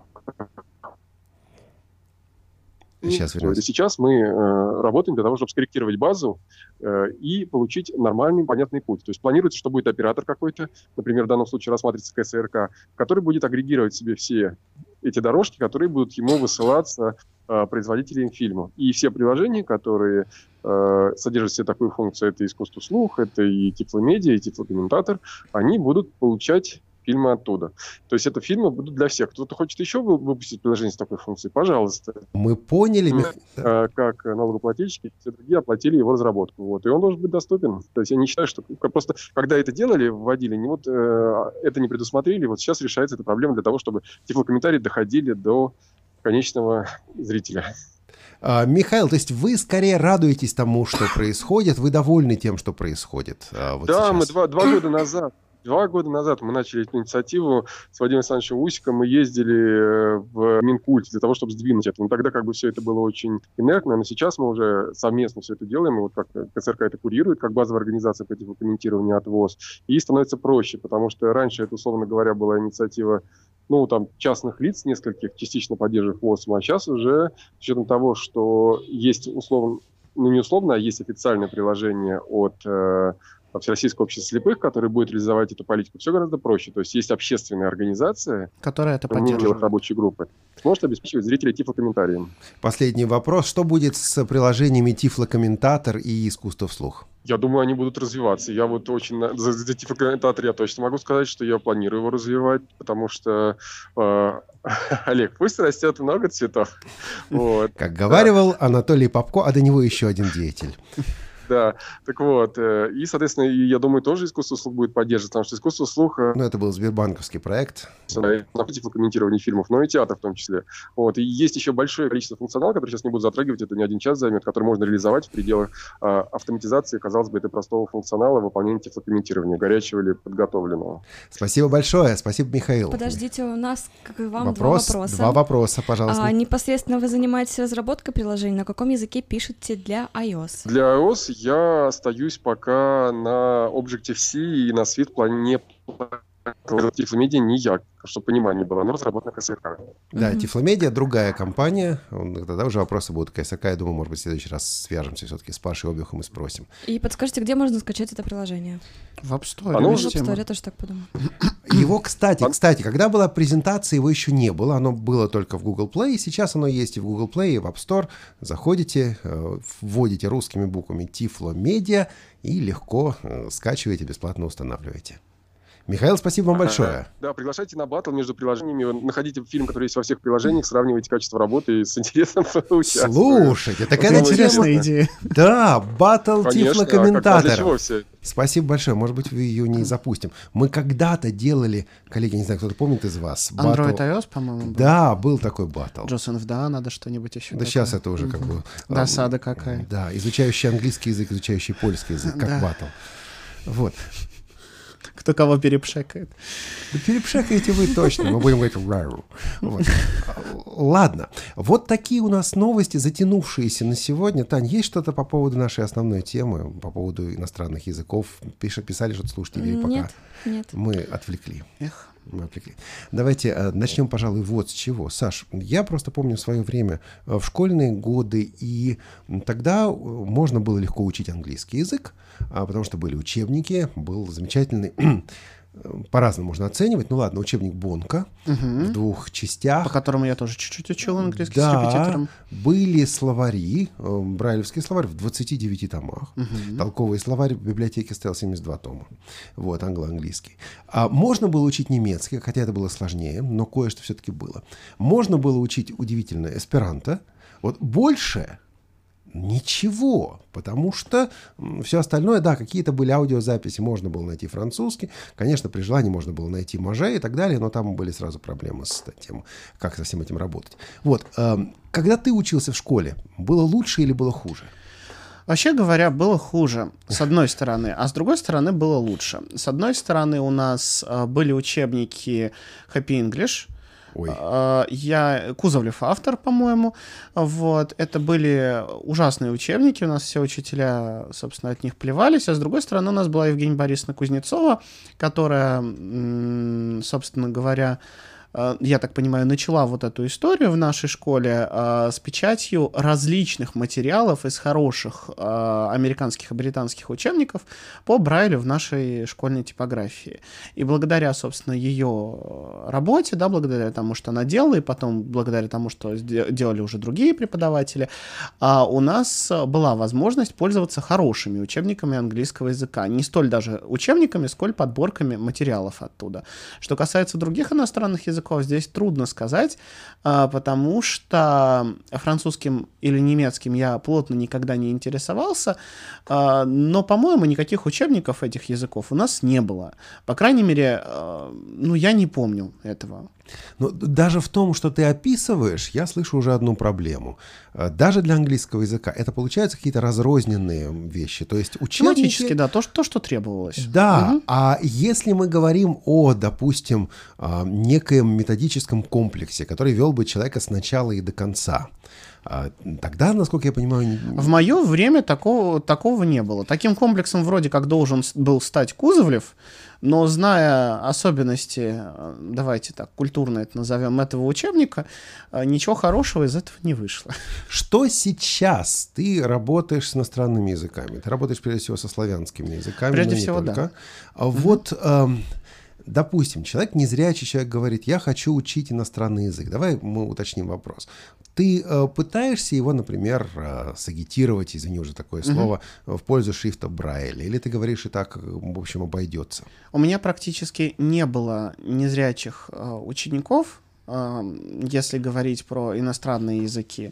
Сейчас мы работаем для того, чтобы скорректировать базу и получить нормальный, понятный путь. То есть планируется, что будет оператор какой-то, например, в данном случае рассматривается КСРК, который будет агрегировать себе все эти дорожки, которые будут ему высылаться производителям фильма. И все приложения, которые содержат в себе такую функцию, это искусство слух, это и тифломедиа, и тифлокомментатор, они будут получать фильмы оттуда. То есть это фильмы будут для всех. Кто-то хочет еще выпустить приложение с такой функцией, пожалуйста. Мы поняли. Как налогоплательщики, все другие оплатили его разработку. Вот. И он должен быть доступен. То есть я не считаю, что просто когда это делали, вводили, это не предусмотрели. Вот сейчас решается эта проблема для того, чтобы тифлокомментарии доходили до конечного зрителя. Михаил, то есть вы скорее радуетесь тому, что происходит, вы довольны тем, что происходит? Вот да, сейчас. Мы 2 года назад. 2 года назад мы начали эту инициативу с Вадимом Александровичем Усиком. Мы ездили в Минкульт для того, чтобы сдвинуть это. Но тогда все это было очень инертно, но сейчас мы уже совместно все это делаем. И вот как КСРК это курирует, как базовая организация по тифлокомментированию от ВОС. И становится проще, потому что раньше это, условно говоря, была инициатива частных лиц, нескольких, частично поддерживающих ВОС. А сейчас уже, с учетом того, что есть есть официальное приложение от Всероссийского общества слепых, который будет реализовать эту политику, все гораздо проще. То есть есть общественная организация, которая это поддерживает, рабочей группы, сможет обеспечивать зрителей тифлокомментарием. Последний вопрос. Что будет с приложениями Тифлокомментатор и Искусство вслух? Я думаю, они будут развиваться. Я вот очень за тифлокомментатор я точно могу сказать, что я планирую его развивать, потому что Олег, пусть растет много цветов. Как говаривал Анатолий Попко, а до него еще один деятель. Да, так вот. И, соответственно, я думаю, тоже искусство слух будет поддерживать, потому что искусство слуха... это был сбербанковский проект. На тифлокомментировании фильмов, но и театр в том числе. Вот. И есть еще большое количество функционала, который сейчас не буду затрагивать, это не 1 час займет, который можно реализовать в пределах автоматизации, казалось бы, это простого функционала выполнения тифлокомментирования, горячего или подготовленного. Спасибо большое. Спасибо, Михаил. Подождите, у нас, как и вам, 2 вопроса. 2 вопроса, пожалуйста. Непосредственно вы занимаетесь разработкой приложений. На каком языке пишете для iOS? Для iOS я остаюсь пока на Objective-C и на Swift не Тифломедиа не я, чтобы понимание было, но разработана КСРК. Да, Тифломедиа другая компания. Тогда уже вопросы будут КСРК. Я думаю, может быть, в следующий раз свяжемся все-таки с Пашей Обухом и спросим. И подскажите, где можно скачать это приложение? В App Store. Оно в App Store, я тоже так подумала. Его, кстати, когда была презентация, его еще не было. Оно было только в Google Play. Сейчас оно есть и в Google Play, и в App Store. Заходите, вводите русскими буквами Тифломедиа и легко скачиваете, бесплатно устанавливаете. Михаил, спасибо вам большое. Да, приглашайте на баттл между приложениями. Находите фильм, который есть во всех приложениях, сравнивайте качество работы и с интересом участвуйте. Слушайте, такая интересная идея. Да, баттл Тифлокомментатора. Для чего все? Спасибо большое. Может быть, вы ее не запустим. Мы когда-то делали, коллеги, не знаю, кто-то помнит из вас. Android iOS, по-моему, был. Да, был такой баттл. Джозеф, да, надо что-нибудь еще. Да, сейчас это уже как бы... Досада какая. Да, изучающий английский язык, изучающий польский язык, как баттл. Вот. кто кого перепшекает. Да перепшекаете вы точно, мы будем говорить «рару». Вот. Ладно, вот такие у нас новости, затянувшиеся на сегодня. Тань, есть что-то по поводу нашей основной темы, по поводу иностранных языков? Писали что-то слушатели, или пока Нет. мы отвлекли? Эх. Мы отвлекли. Давайте начнем, пожалуй, вот с чего. Саш, я просто помню свое время в школьные годы, и тогда можно было легко учить английский язык, потому что были учебники, был замечательный... По-разному можно оценивать. Ну ладно, учебник Бонка в 2 частях. По которому я тоже чуть-чуть учил английский да, с репетитором. Были словари, брайлевский словарь в 29 томах. Толковый словарь в библиотеке стоял 72 тома. Вот, англо-английский. Можно было учить немецкий, хотя это было сложнее, но кое-что все-таки было. Можно было учить удивительно эсперанто. Вот больше... Ничего, потому что все остальное, да, какие-то были аудиозаписи, можно было найти французский, конечно, при желании можно было найти маже и так далее, но там были сразу проблемы с тем, как со всем этим работать. Вот, когда ты учился в школе, было лучше или было хуже? Вообще говоря, было хуже, с одной стороны, а с другой стороны было лучше. С одной стороны у нас были учебники Happy English, Кузовлев автор, по-моему. Вот. Это были ужасные учебники, у нас все учителя, собственно, от них плевались, а с другой стороны у нас была Евгения Борисовна Кузнецова, которая, собственно говоря, я так понимаю, начала вот эту историю в нашей школе с печатью различных материалов из хороших американских и британских учебников по Брайлю в нашей школьной типографии. И благодаря, собственно, ее работе, да, благодаря тому, что она делала, и потом благодаря тому, что делали уже другие преподаватели, у нас была возможность пользоваться хорошими учебниками английского языка. Не столь даже учебниками, сколь подборками материалов оттуда. Что касается других иностранных языков, здесь трудно сказать, потому что французским или немецким я плотно никогда не интересовался, но, по-моему, никаких учебников этих языков у нас не было. По крайней мере, я не помню этого. Но даже в том, что ты описываешь, я слышу уже одну проблему. Даже для английского языка это получаются какие-то разрозненные вещи. То есть учебники... Тематически, да, то, что требовалось. Да, а если мы говорим о, допустим, некоем методическом комплексе, который вел бы человека с начала и до конца, тогда, насколько я понимаю... В мое время такого не было. Таким комплексом вроде как должен был стать Кузовлев, но зная особенности, давайте так, культурно это назовем, этого учебника, ничего хорошего из этого не вышло. Что сейчас ты работаешь с иностранными языками? Ты работаешь, прежде всего, со славянскими языками, прежде но не всего, только. Да. Вот... Допустим, человек незрячий, человек говорит, я хочу учить иностранный язык. Давай мы уточним вопрос. Ты пытаешься его, например, сагитировать, извини уже такое слово, в пользу шрифта Брайля? Или ты говоришь, и так, в общем, обойдется? У меня практически не было незрячих учеников, если говорить про иностранные языки.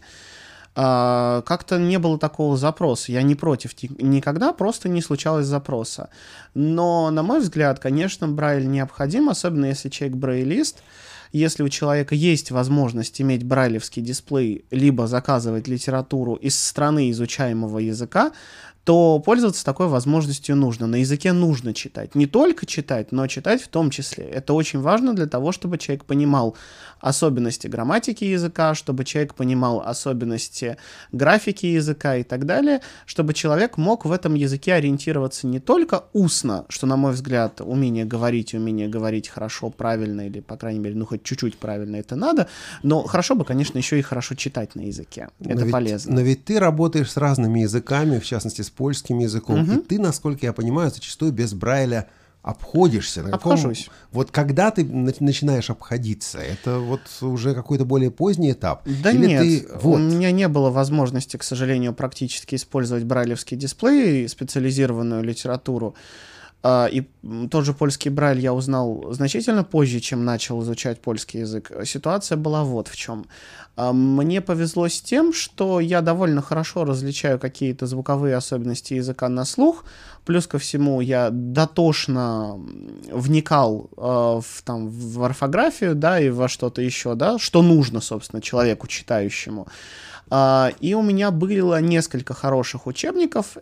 Как-то не было такого запроса. Я не против никогда, просто не случалось запроса. Но, на мой взгляд, конечно, Брайль необходим, особенно если человек брайлист. Если у человека есть возможность иметь брайлевский дисплей, либо заказывать литературу из страны изучаемого языка, то пользоваться такой возможностью нужно. На языке нужно читать. Не только читать, но читать в том числе. Это очень важно для того, чтобы человек понимал особенности грамматики языка, чтобы человек понимал особенности графики языка и так далее, чтобы человек мог в этом языке ориентироваться не только устно, что, на мой взгляд, умение говорить хорошо, правильно, или, по крайней мере, хоть чуть-чуть правильно это надо, но хорошо бы, конечно, еще и хорошо читать на языке. Это полезно. Но ведь ты работаешь с разными языками, в частности, с польским языком, и ты, насколько я понимаю, зачастую без Брайля обходишься. Обхожусь. Вот когда ты начинаешь обходиться, это вот уже какой-то более поздний этап? Да или нет, у меня не было возможности, к сожалению, практически использовать брайлевский дисплей и специализированную литературу. И тот же польский Брайль я узнал значительно позже, чем начал изучать польский язык. Ситуация была вот в чем. Мне повезло с тем, что я довольно хорошо различаю какие-то звуковые особенности языка на слух. Плюс ко всему я дотошно вникал в орфографию, да, и во что-то еще, да, что нужно, собственно, человеку читающему. И у меня было несколько хороших учебников. Это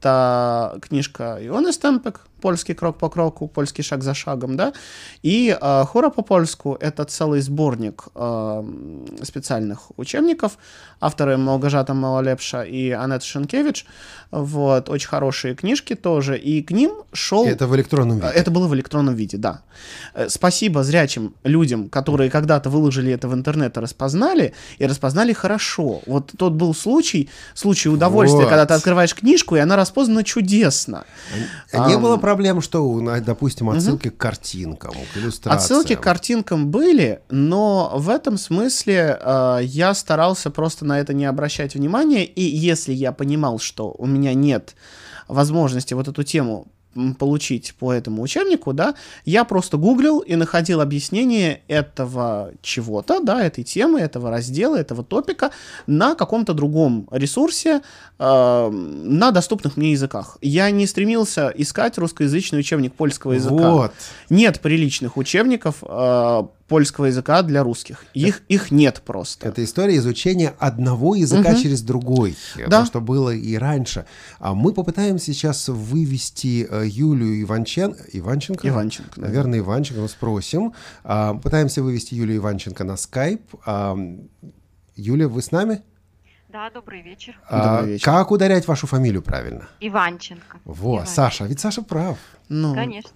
Это книжка Ионы Стемпек «Польский крок по кроку», «Польский шаг за шагом», да, и «Хора по-польску» — это целый сборник специальных учебников, авторы Мałgorzata Małolепша и Анетта Шенкевич, вот, очень хорошие книжки тоже, и к ним шел... Это в электронном виде? Это было в электронном виде, да. Спасибо зрячим людям, которые когда-то выложили это в интернет и распознали хорошо. Вот тот был случай удовольствия, когда ты открываешь книжку, и она распознана чудесно. Не было проблем, что, допустим, отсылки к картинкам, к иллюстрациям? Отсылки к картинкам были, но в этом смысле я старался просто на это не обращать внимания, и если я понимал, что у меня нет возможности вот эту тему получить по этому учебнику, да, я просто гуглил и находил объяснение этого чего-то, да, этой темы, этого раздела, этого топика на каком-то другом ресурсе на доступных мне языках. Я не стремился искать русскоязычный учебник польского языка. Вот. Нет приличных учебников польского языка для русских. Их нет просто. Это история изучения одного языка через другой. Да. То, что было и раньше. А мы попытаемся сейчас вывести Юлию Иванченко. Иванченко. Наверное, Иванченко. Мы спросим. Пытаемся вывести Юлию Иванченко на скайп. Юлия, вы с нами? Да, добрый вечер. Добрый вечер. Как ударять вашу фамилию правильно? Иванченко. Саша. Ведь Саша прав. Ну, Конечно.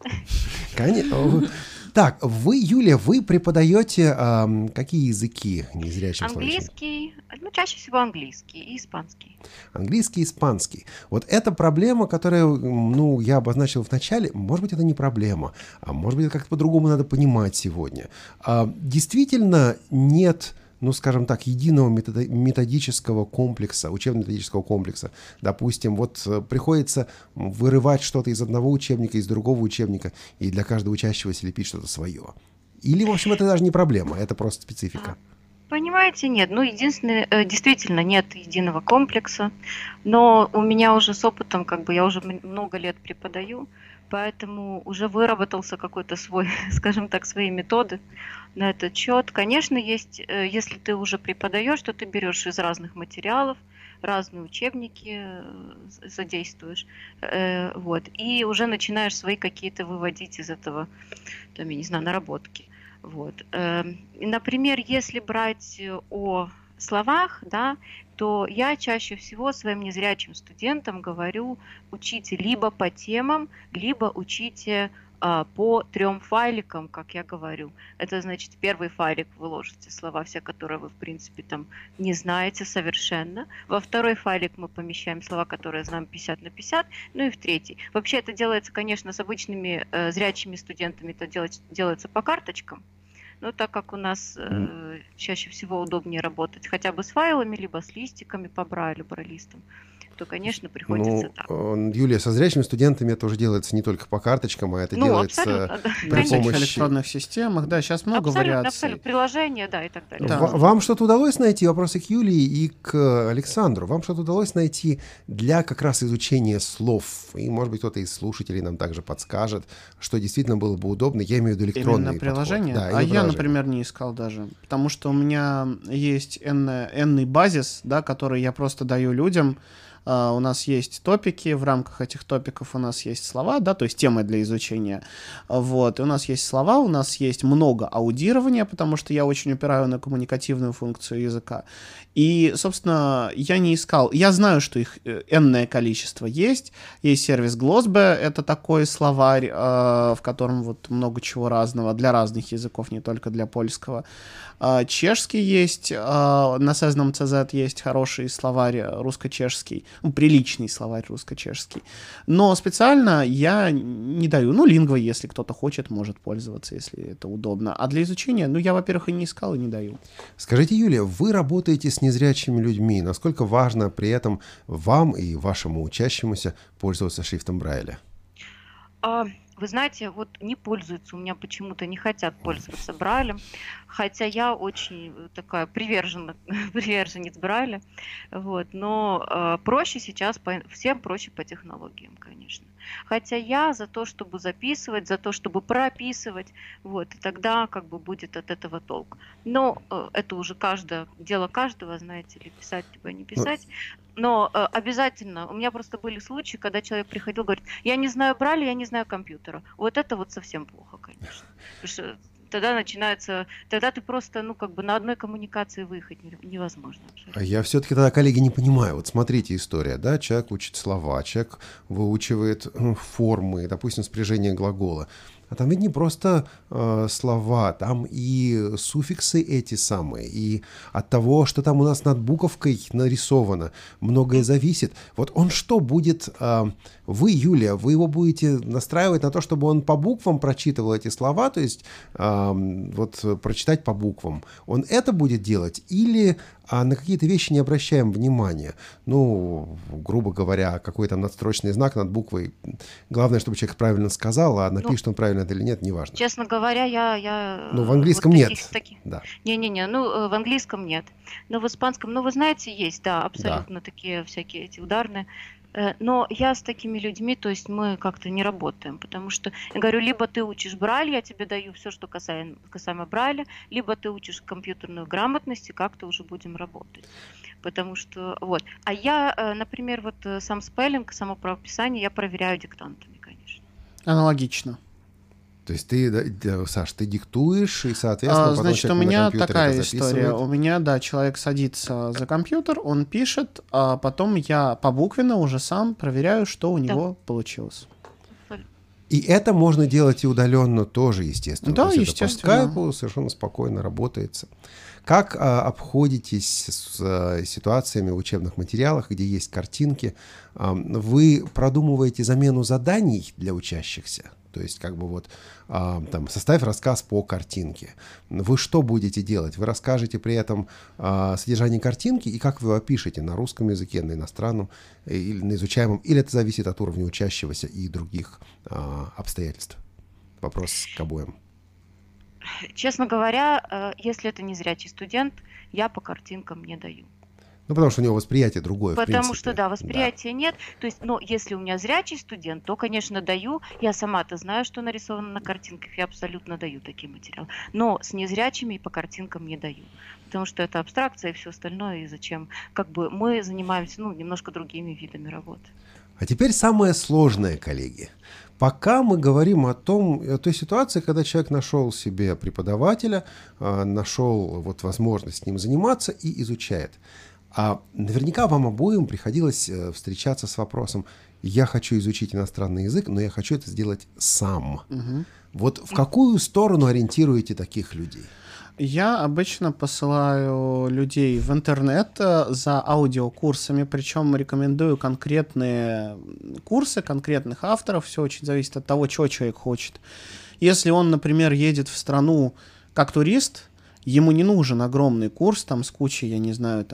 Так, Юлия, вы преподаете какие языки незрячим слабовидящим? Английский, чаще всего английский и испанский. Английский и испанский. Вот это проблема, которую, я обозначил в начале. Может быть, это не проблема, а может быть, как-то по-другому надо понимать сегодня. Действительно нет, скажем так, единого методического комплекса, учебно-методического комплекса. Допустим, приходится вырывать что-то из одного учебника, из другого учебника, и для каждого учащегося лепить что-то свое. Или, в общем, это даже не проблема, это просто специфика. Понимаете, нет. Единственное, действительно, нет единого комплекса, но у меня уже с опытом, я уже много лет преподаю, поэтому уже выработался какой-то свой, скажем так, свои методы на этот счет. Конечно, есть, если ты уже преподаешь, то ты берешь из разных материалов, разные учебники задействуешь, и уже начинаешь свои какие-то выводить из этого, наработки. Например, если брать о словах, да, то я чаще всего своим незрячим студентам говорю: учите либо по темам, либо учите по 3 файликам, как я говорю. Это значит, в первый файлик вы ложите слова все, которые вы, в принципе, там не знаете совершенно. Во второй файлик мы помещаем слова, которые знаем 50 на 50, и в третий. Вообще это делается, конечно, с обычными зрячими студентами, это делается по карточкам. Но так как у нас чаще всего удобнее работать хотя бы с файлами, либо с листиками по Брайлю, брайлистам, то, конечно, приходится так. Юлия, со зрячими студентами это уже делается не только по карточкам, а это делается при помощи электронных системах. Да, сейчас много вариаций. Абсолютно, приложения, да, и так далее. Да. Вам что-то удалось найти, вопросы к Юлии и к Александру, вам что-то удалось найти для как раз изучения слов? И, может быть, кто-то из слушателей нам также подскажет, что действительно было бы удобно. Я имею в виду электронные именно приложения? Да, я, например, не искал даже. Потому что у меня есть энный базис, да, который я просто даю людям. У нас есть топики, в рамках этих топиков у нас есть слова, да, то есть темы для изучения. И у нас есть слова, у нас есть много аудирования, потому что я очень упираю на коммуникативную функцию языка. И, собственно, я не искал. Я знаю, что их энное количество есть. Есть сервис Glossbe, это такой словарь, в котором много чего разного, для разных языков, не только для польского. Чешский есть, на Сезном CZ есть хороший словарь русско-чешский, приличный словарь русско-чешский. Но специально я не даю. Лингва, если кто-то хочет, может пользоваться, если это удобно. А для изучения, я, во-первых, и не искал, и не даю. Скажите, Юлия, вы работаете с незрячими людьми. Насколько важно при этом вам и вашему учащемуся пользоваться шрифтом Брайля? Вы знаете, не пользуются, у меня почему-то не хотят пользоваться Брайлем, хотя я очень такая приверженец Брайля, но проще сейчас, всем проще по технологиям, конечно. Хотя я за то, чтобы записывать, за то, чтобы прописывать, вот, и тогда как бы будет от этого толк. Но это уже дело каждого, знаете ли, писать либо не писать. Но обязательно, у меня просто были случаи, когда человек приходил, говорит, я не знаю Брайля, я не знаю компьютера. Вот это вот совсем плохо, конечно. Потому что тогда ты просто, на одной коммуникации выехать невозможно. Абсолютно. Я все-таки тогда, коллеги, не понимаю. Вот смотрите история, да, человек учит слова, человек выучивает формы, допустим, спряжение глагола. А там ведь не просто слова, там и суффиксы эти самые, и от того, что там у нас над буковкой нарисовано, многое зависит. Вот он что будет, вы, Юлия, вы его будете настраивать на то, чтобы он по буквам прочитывал эти слова, то есть прочитать по буквам. Он это будет делать или на какие-то вещи не обращаем внимания? Ну, грубо говоря, какой там надстрочный знак над буквой. Главное, чтобы человек правильно сказал, а напишет он правильно это или нет, неважно. Честно говоря, я в английском нет. Да. Не-не-не, в английском нет. Но в испанском, вы знаете, есть, да, абсолютно такие всякие эти ударные. Но я с такими людьми, то есть мы как-то не работаем, потому что я говорю, либо ты учишь Брайль, я тебе даю все, что касаемо Брайля, либо ты учишь компьютерную грамотность, и как-то уже будем работать. Потому что, вот. А я, например, сам спеллинг, само правописание я проверяю диктантами, конечно. Аналогично. То есть ты, Саш, ты диктуешь, и, соответственно, потом значит, у меня такая история. У меня, человек садится за компьютер, он пишет, а потом я побуквенно уже сам проверяю, что у него получилось. И это можно делать и удаленно тоже, естественно. Да, естественно. По скайпу совершенно спокойно работается. Как обходитесь с ситуациями в учебных материалах, где есть картинки? Вы продумываете замену заданий для учащихся? То есть, составь рассказ по картинке. Вы что будете делать? Вы расскажете при этом содержание картинки и как вы его опишете на русском языке, на иностранном или на изучаемом? Или это зависит от уровня учащегося и других обстоятельств? Вопрос к обоим. Честно говоря, если это незрячий студент, я по картинкам не даю. Потому что у него восприятие другое, Потому что, восприятия нет. То есть, если у меня зрячий студент, то, конечно, даю. Я сама-то знаю, что нарисовано на картинках, я абсолютно даю такие материалы. Но с незрячими по картинкам не даю. Потому что это абстракция и все остальное, и зачем? Мы занимаемся, немножко другими видами работы. А теперь самое сложное, коллеги. Пока мы говорим о той ситуации, когда человек нашел себе преподавателя, нашел возможность с ним заниматься и изучает. А наверняка вам обоим приходилось встречаться с вопросом: я хочу изучить иностранный язык, но я хочу это сделать сам. Угу. Вот в какую сторону ориентируете таких людей? Я обычно посылаю людей в интернет за аудиокурсами, причем рекомендую конкретные курсы, конкретных авторов. Все очень зависит от того, чего человек хочет. Если он, например, едет в страну как турист, ему не нужен огромный курс с кучей, я не знаю,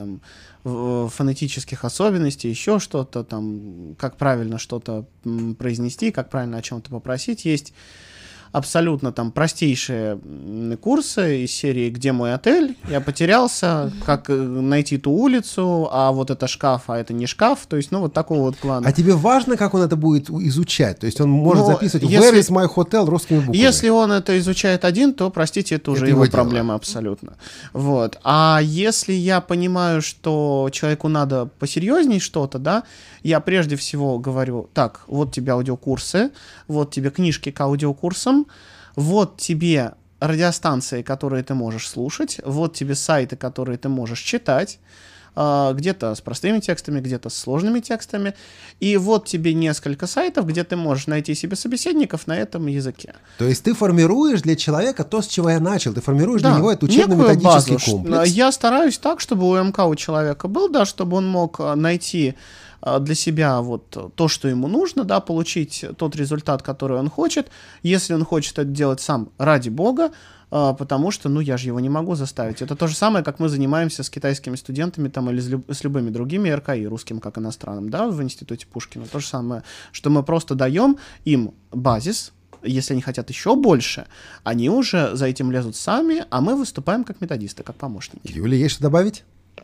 фонетических особенностей, еще что-то, как правильно что-то произнести, как правильно о чем-то попросить. Есть абсолютно простейшие курсы из серии «Где мой отель?», «Я потерялся», «Как найти ту улицу?», а вот это шкаф, а это не шкаф, то есть, такого плана. А тебе важно, как он это будет изучать? То есть он может записывать «Where is my hotel» русскими буквами? Если он это изучает один, то, простите, это уже его проблема абсолютно. Вот. А если я понимаю, что человеку надо посерьезней что-то, я прежде всего говорю: так, вот тебе аудиокурсы, вот тебе книжки к аудиокурсам, вот тебе радиостанции, которые ты можешь слушать, вот тебе сайты, которые ты можешь читать, где-то с простыми текстами, где-то с сложными текстами, и вот тебе несколько сайтов, где ты можешь найти себе собеседников на этом языке. То есть ты формируешь для человека то, с чего я начал, ты формируешь для него этот учебно-методический комплекс. Я стараюсь так, чтобы УМК у человека был, чтобы он мог найти для себя то, что ему нужно, получить тот результат, который он хочет. Если он хочет это делать сам, ради бога, потому что, я же его не могу заставить. Это то же самое, как мы занимаемся с китайскими студентами или с любыми другими РКИ, русским как иностранным, в институте Пушкина. То же самое, что мы просто даем им базис. Если они хотят еще больше, они уже за этим лезут сами, а мы выступаем как методисты, как помощники. Юлия, есть что добавить?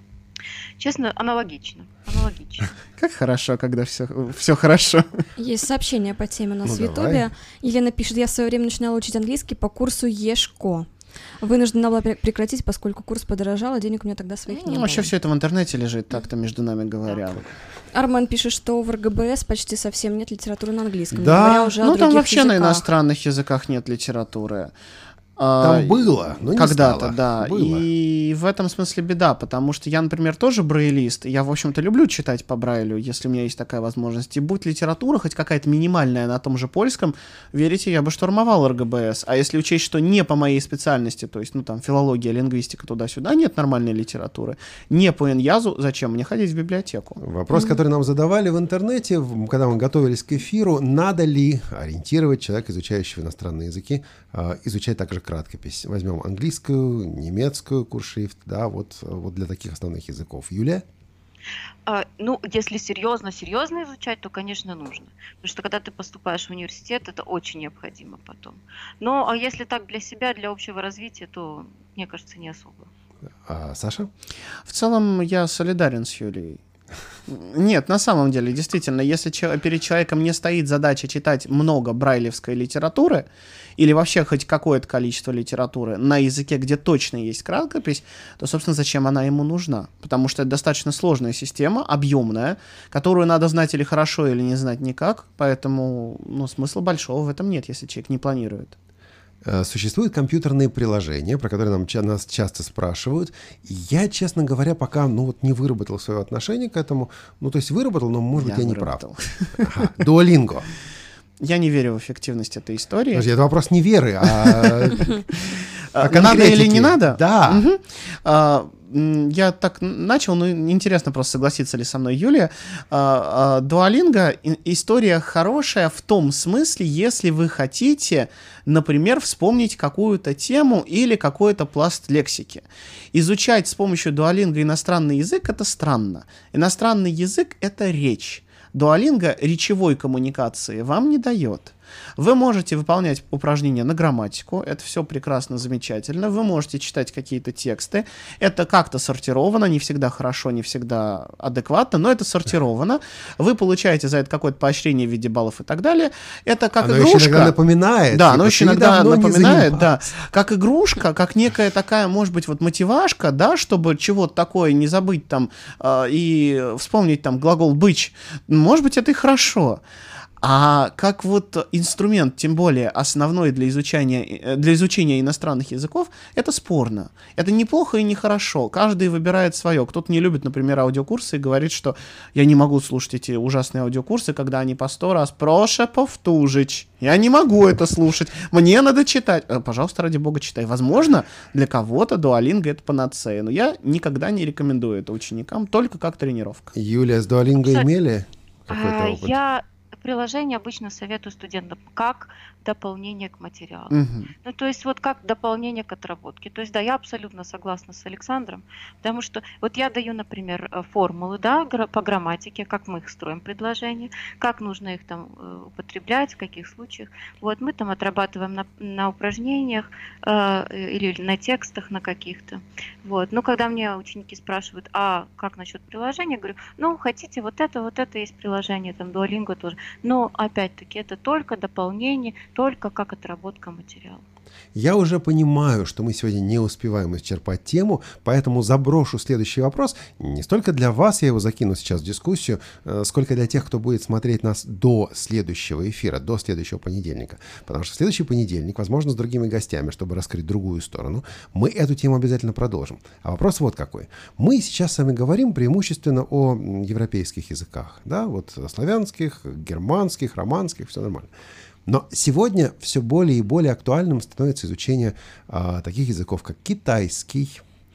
Честно, аналогично. Аналогично. Как хорошо, когда все хорошо. Есть сообщение по теме у нас в давай. Ютубе. Елена пишет: я в свое время начинала учить английский по курсу ЕШКО. Вынуждена была прекратить, поскольку курс подорожал, а денег у меня тогда своих не было. Вообще все это в интернете лежит, так-то между нами говоря. Армен пишет, что в РГБС почти совсем нет литературы на английском. Да. Не говоря уже о Ну, там других вообще на языках. иностранных языках нет литературы. Там было, но не Когда-то, стало. да. Было. И в этом смысле беда, потому что я, например, тоже брайлист. Я, в общем-то, люблю читать по Брайлю, если у меня есть такая возможность. И будь литература хоть какая-то минимальная на том же польском, верите, я бы штурмовал РГБС. А если учесть, что не по моей специальности, то есть, ну, там, филология, лингвистика, туда-сюда, нет нормальной литературы. Не по иньязу, зачем мне ходить в библиотеку? Вопрос, который нам задавали в интернете, когда мы готовились к эфиру: надо ли ориентировать человека, изучающего иностранные языки, изучать также краткопись? Возьмем английскую, немецкую, курсшрифт, да, вот для таких основных языков. Юлия? Ну, если серьезно изучать, то, конечно, нужно. Потому что когда ты поступаешь в университет, это очень необходимо потом. Но если так для себя, для общего развития, то, мне кажется, не особо. А Саша? В целом, я солидарен с Юлией. Нет, на самом деле, действительно, если перед человеком не стоит задача читать много брайлевской литературы или вообще хоть какое-то количество литературы на языке, где точно есть краткопись, то, собственно, зачем она ему нужна? Потому что это достаточно сложная система, объемная, которую надо знать или хорошо, или не знать никак, поэтому, ну, смысла большого в этом нет, если человек не планирует. Существуют компьютерные приложения, про которые нас часто спрашивают. Я, честно говоря, пока не выработал свое отношение к этому. Ну, то есть выработал, но, может быть, я не прав. Ага. Duolingo. Я не верю в эффективность этой истории. Подожди, это вопрос не веры, а надо или не надо? Да. Я так начал, но интересно просто, согласится ли со мной Юлия. Duolingo история хорошая в том смысле, если вы хотите, например, вспомнить какую-то тему или какой-то пласт лексики. Изучать с помощью Duolingo иностранный язык — это странно. Иностранный язык — это речь. Duolingo речевой коммуникации вам не дает. Вы можете выполнять упражнения на грамматику, это все прекрасно, замечательно. Вы можете читать какие-то тексты, это как-то сортировано, не всегда хорошо, не всегда адекватно, но это сортировано. Вы получаете за это какое-то поощрение в виде баллов и так далее. Это как оно игрушка. Еще иногда напоминает. Да, оно еще иногда напоминает, да. Занимался. Как игрушка, как некая такая, может быть, вот мотивашка, да, чтобы чего-то такое не забыть там и вспомнить там глагол «быть». Может быть, это и хорошо. А как вот инструмент, тем более основной для изучения иностранных языков, это спорно. Это неплохо и нехорошо. Каждый выбирает свое. Кто-то не любит, например, аудиокурсы и говорит, что я не могу слушать эти ужасные аудиокурсы, когда они по 100 раз «прошу повторить». Я не могу это слушать. Мне надо читать. Пожалуйста, ради бога, читай. Возможно, для кого-то Duolingo — это панацея. Но я никогда не рекомендую это ученикам, только как тренировка. Юлия, с Duolingo имели какой-то опыт? Я приложение обычно советую студентам как дополнение к материалу. Ну, то есть вот как дополнение к отработке. То есть, да, я абсолютно согласна с Александром, потому что вот я даю, например, формулы, да, по грамматике, как мы их строим предложения, как нужно их там употреблять, в каких случаях. Вот мы там отрабатываем на упражнениях или на текстах на каких-то. Вот. Но когда мне ученики спрашивают, а как насчет приложения, я говорю, ну, хотите вот это есть приложение, там Duolingo тоже. Но, опять-таки, это только дополнение, только как отработка материала. Я уже понимаю, что мы сегодня не успеваем исчерпать тему, поэтому заброшу следующий вопрос. Не столько для вас, я его закину сейчас в дискуссию, сколько для тех, кто будет смотреть нас до следующего эфира, до следующего понедельника. Потому что в следующий понедельник, возможно, с другими гостями, чтобы раскрыть другую сторону, мы эту тему обязательно продолжим. А вопрос вот какой. Мы сейчас с вами говорим преимущественно о европейских языках, да, вот славянских, германских, романских, все нормально. Но сегодня все более и более актуальным становится изучение таких языков, как китайский,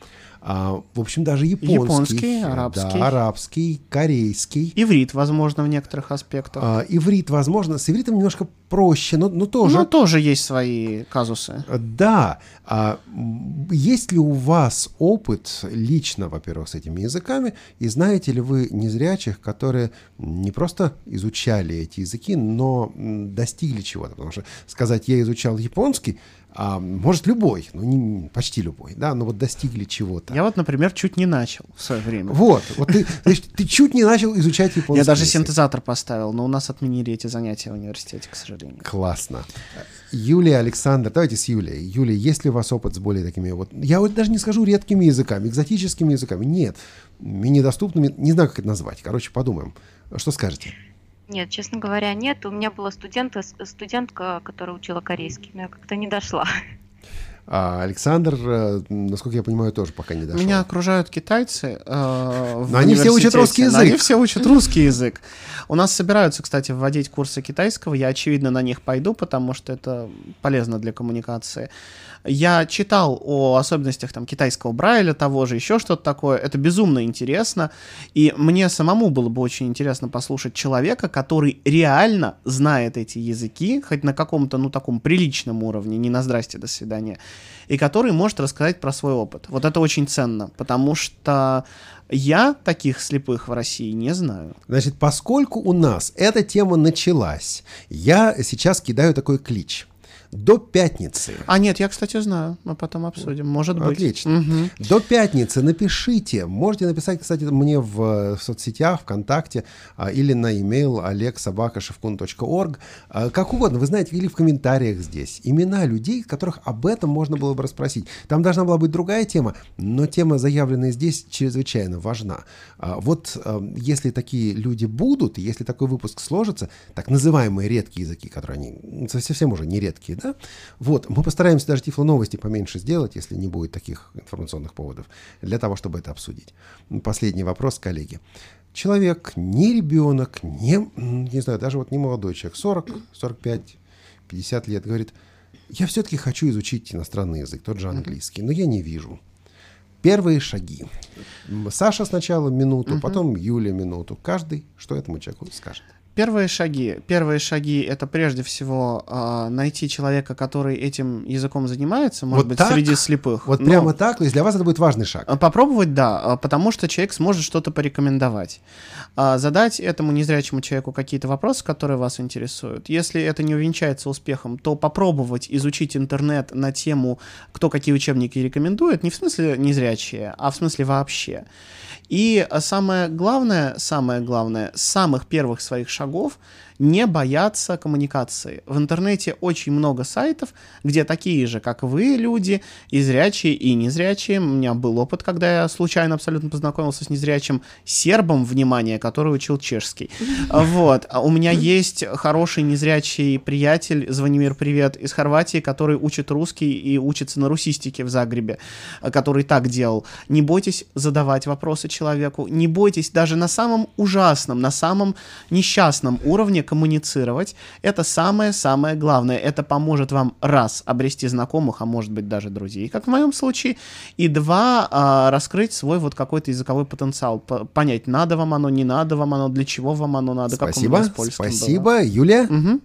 в общем, даже японский, арабский. Да, арабский, корейский. Иврит, возможно, в некоторых аспектах. Иврит, возможно. С ивритом немножко проще, но тоже... Но тоже есть свои казусы. Да. Есть ли у вас опыт лично, во-первых, с этими языками, и знаете ли вы незрячих, которые не просто изучали эти языки, но достигли чего-то? Потому что сказать «я изучал японский», может любой, ну почти любой, да, но вот достигли чего-то. Я вот, например, чуть не начал в свое время. Вот ты чуть не начал изучать японский. Я даже синтезатор поставил, но у нас отменили эти занятия в университете, к сожалению. Классно. Юлия, Александр, давайте с Юлией. Юлия, есть ли у вас опыт с более такими вот, я вот даже не скажу редкими языками, экзотическими языками, нет, менее доступными, не знаю, как это назвать, короче, подумаем. Что скажете? Нет, честно говоря, нет. У меня была студентка, которая учила корейский, но я как-то не дошла. Александр, насколько я понимаю, тоже пока не дошел. Меня окружают китайцы в но они все учат русский язык. Они все учат русский язык. У нас собираются, кстати, вводить курсы китайского. Я, очевидно, на них пойду, потому что это полезно для коммуникации. Я читал о особенностях там, китайского Брайля, того же, еще что-то такое. Это безумно интересно. И мне самому было бы очень интересно послушать человека, который реально знает эти языки, хоть на каком-то, ну, таком приличном уровне, не на «здрасте, до свидания», и который может рассказать про свой опыт. Вот это очень ценно, потому что я таких слепых в России не знаю. Значит, поскольку у нас эта тема началась, я сейчас кидаю такой клич. До пятницы. Нет, я, кстати, знаю. Мы потом обсудим. Может быть. Отлично. Угу. До пятницы напишите. Можете написать, кстати, мне в соцсетях, ВКонтакте или на e-mail oleg@shevkun.org. Как угодно. Вы знаете, или в комментариях здесь. Имена людей, которых об этом можно было бы расспросить. Там должна была быть другая тема, но тема, заявленная здесь, чрезвычайно важна. Вот если такие люди будут, если такой выпуск сложится, так называемые редкие языки, которые они совсем уже не редкие, да? Вот, мы постараемся даже Тифло-новости поменьше сделать, если не будет таких информационных поводов, для того, чтобы это обсудить. Последний вопрос, коллеги. Человек, не ребенок, не знаю, даже вот не молодой человек, 40, 45, 50 лет, говорит, я все-таки хочу изучить иностранный язык, тот же английский, но я не вижу. Первые шаги. Саша сначала минуту, потом Юля минуту. Каждый, что этому человеку скажет? Первые шаги — это прежде всего найти человека, который этим языком занимается, может быть, среди слепых. Вот прямо так? То есть для вас это будет важный шаг? Попробовать, да, потому что человек сможет что-то порекомендовать. Задать этому незрячему человеку какие-то вопросы, которые вас интересуют. Если это не увенчается успехом, то попробовать изучить интернет на тему, кто какие учебники рекомендует, не в смысле незрячие, а в смысле вообще. И самое главное, с самых первых своих шагов не бояться коммуникации. В интернете очень много сайтов, где такие же, как вы, люди, и зрячие, и незрячие. У меня был опыт, когда я случайно абсолютно познакомился с незрячим сербом, внимание, который учил чешский. Вот. У меня есть хороший незрячий приятель, Звонимир, привет, из Хорватии, который учит русский и учится на русистике в Загребе, который так делал. Не бойтесь задавать вопросы человеку, не бойтесь даже на самом ужасном, на самом несчастном уровне коммуницировать. Это самое-самое главное. Это поможет вам, раз, обрести знакомых, а может быть даже друзей, как в моем случае, и два, раскрыть свой вот какой-то языковой потенциал. Понять, надо вам оно, не надо вам оно, для чего вам оно надо, спасибо, как у вас спасибо. Было. Юлия? Угу.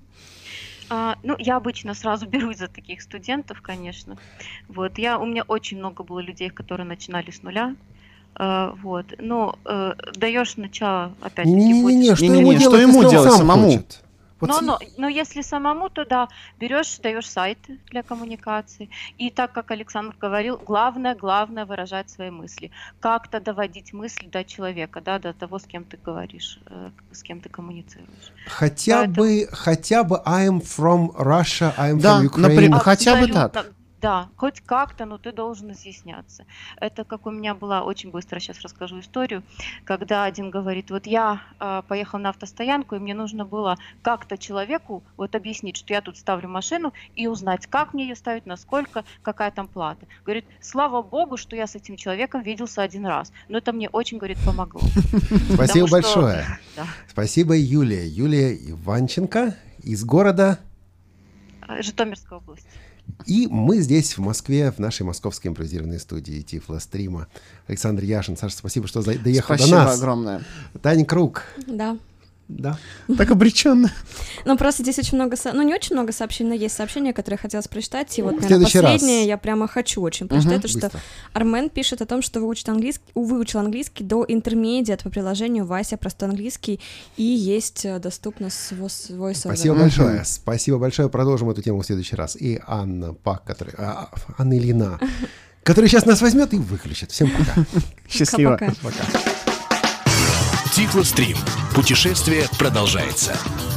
Я обычно сразу берусь за таких студентов, конечно. Вот. У меня очень много было людей, которые начинали с нуля. Вот. Даешь сначала опять-таки... Что ему делать самому? Хочет. Но если самому, то да, даешь сайт для коммуникации. И так, как Александр говорил, главное выражать свои мысли. Как-то доводить мысли до человека, да, до того, с кем ты говоришь, с кем ты коммуницируешь. Хотя бы I'm from Russia, I'm from Ukraine. Например, хотя бы так. Да, хоть как-то, но ты должен изъясняться. Это как у меня была, очень быстро сейчас расскажу историю, когда один говорит, вот я поехал на автостоянку, и мне нужно было как-то человеку вот объяснить, что я тут ставлю машину, и узнать, как мне ее ставить, насколько, какая там плата. Говорит, слава богу, что я с этим человеком виделся один раз. Но это мне очень, говорит, помогло. Спасибо большое. Спасибо, Юлия. Юлия Иванченко из города... Житомирской области. И мы здесь, в Москве, в нашей московской импровизированной студии Тифло-стрима. Александр Яшин. Саша, спасибо, что доехал до нас. Спасибо огромное. Таня Круг. Да. Да. Так обреченно. Ну, просто здесь очень много, не очень много сообщений, но есть сообщения, которые хотелось прочитать, и вот, наверное, следующий последнее раз. я прямо хочу очень прочитать, то, что Быстро. Армен пишет о том, что выучил английский до intermediate по приложению Вася Простой английский, и есть доступно с VoiceOver. Спасибо большое. Спасибо большое. Продолжим эту тему в следующий раз. И Анна Пак, Анна Ильина, которая сейчас нас возьмет и выключит. Всем пока. Счастливо. Пока. Пока. Тифлострим. Путешествие продолжается.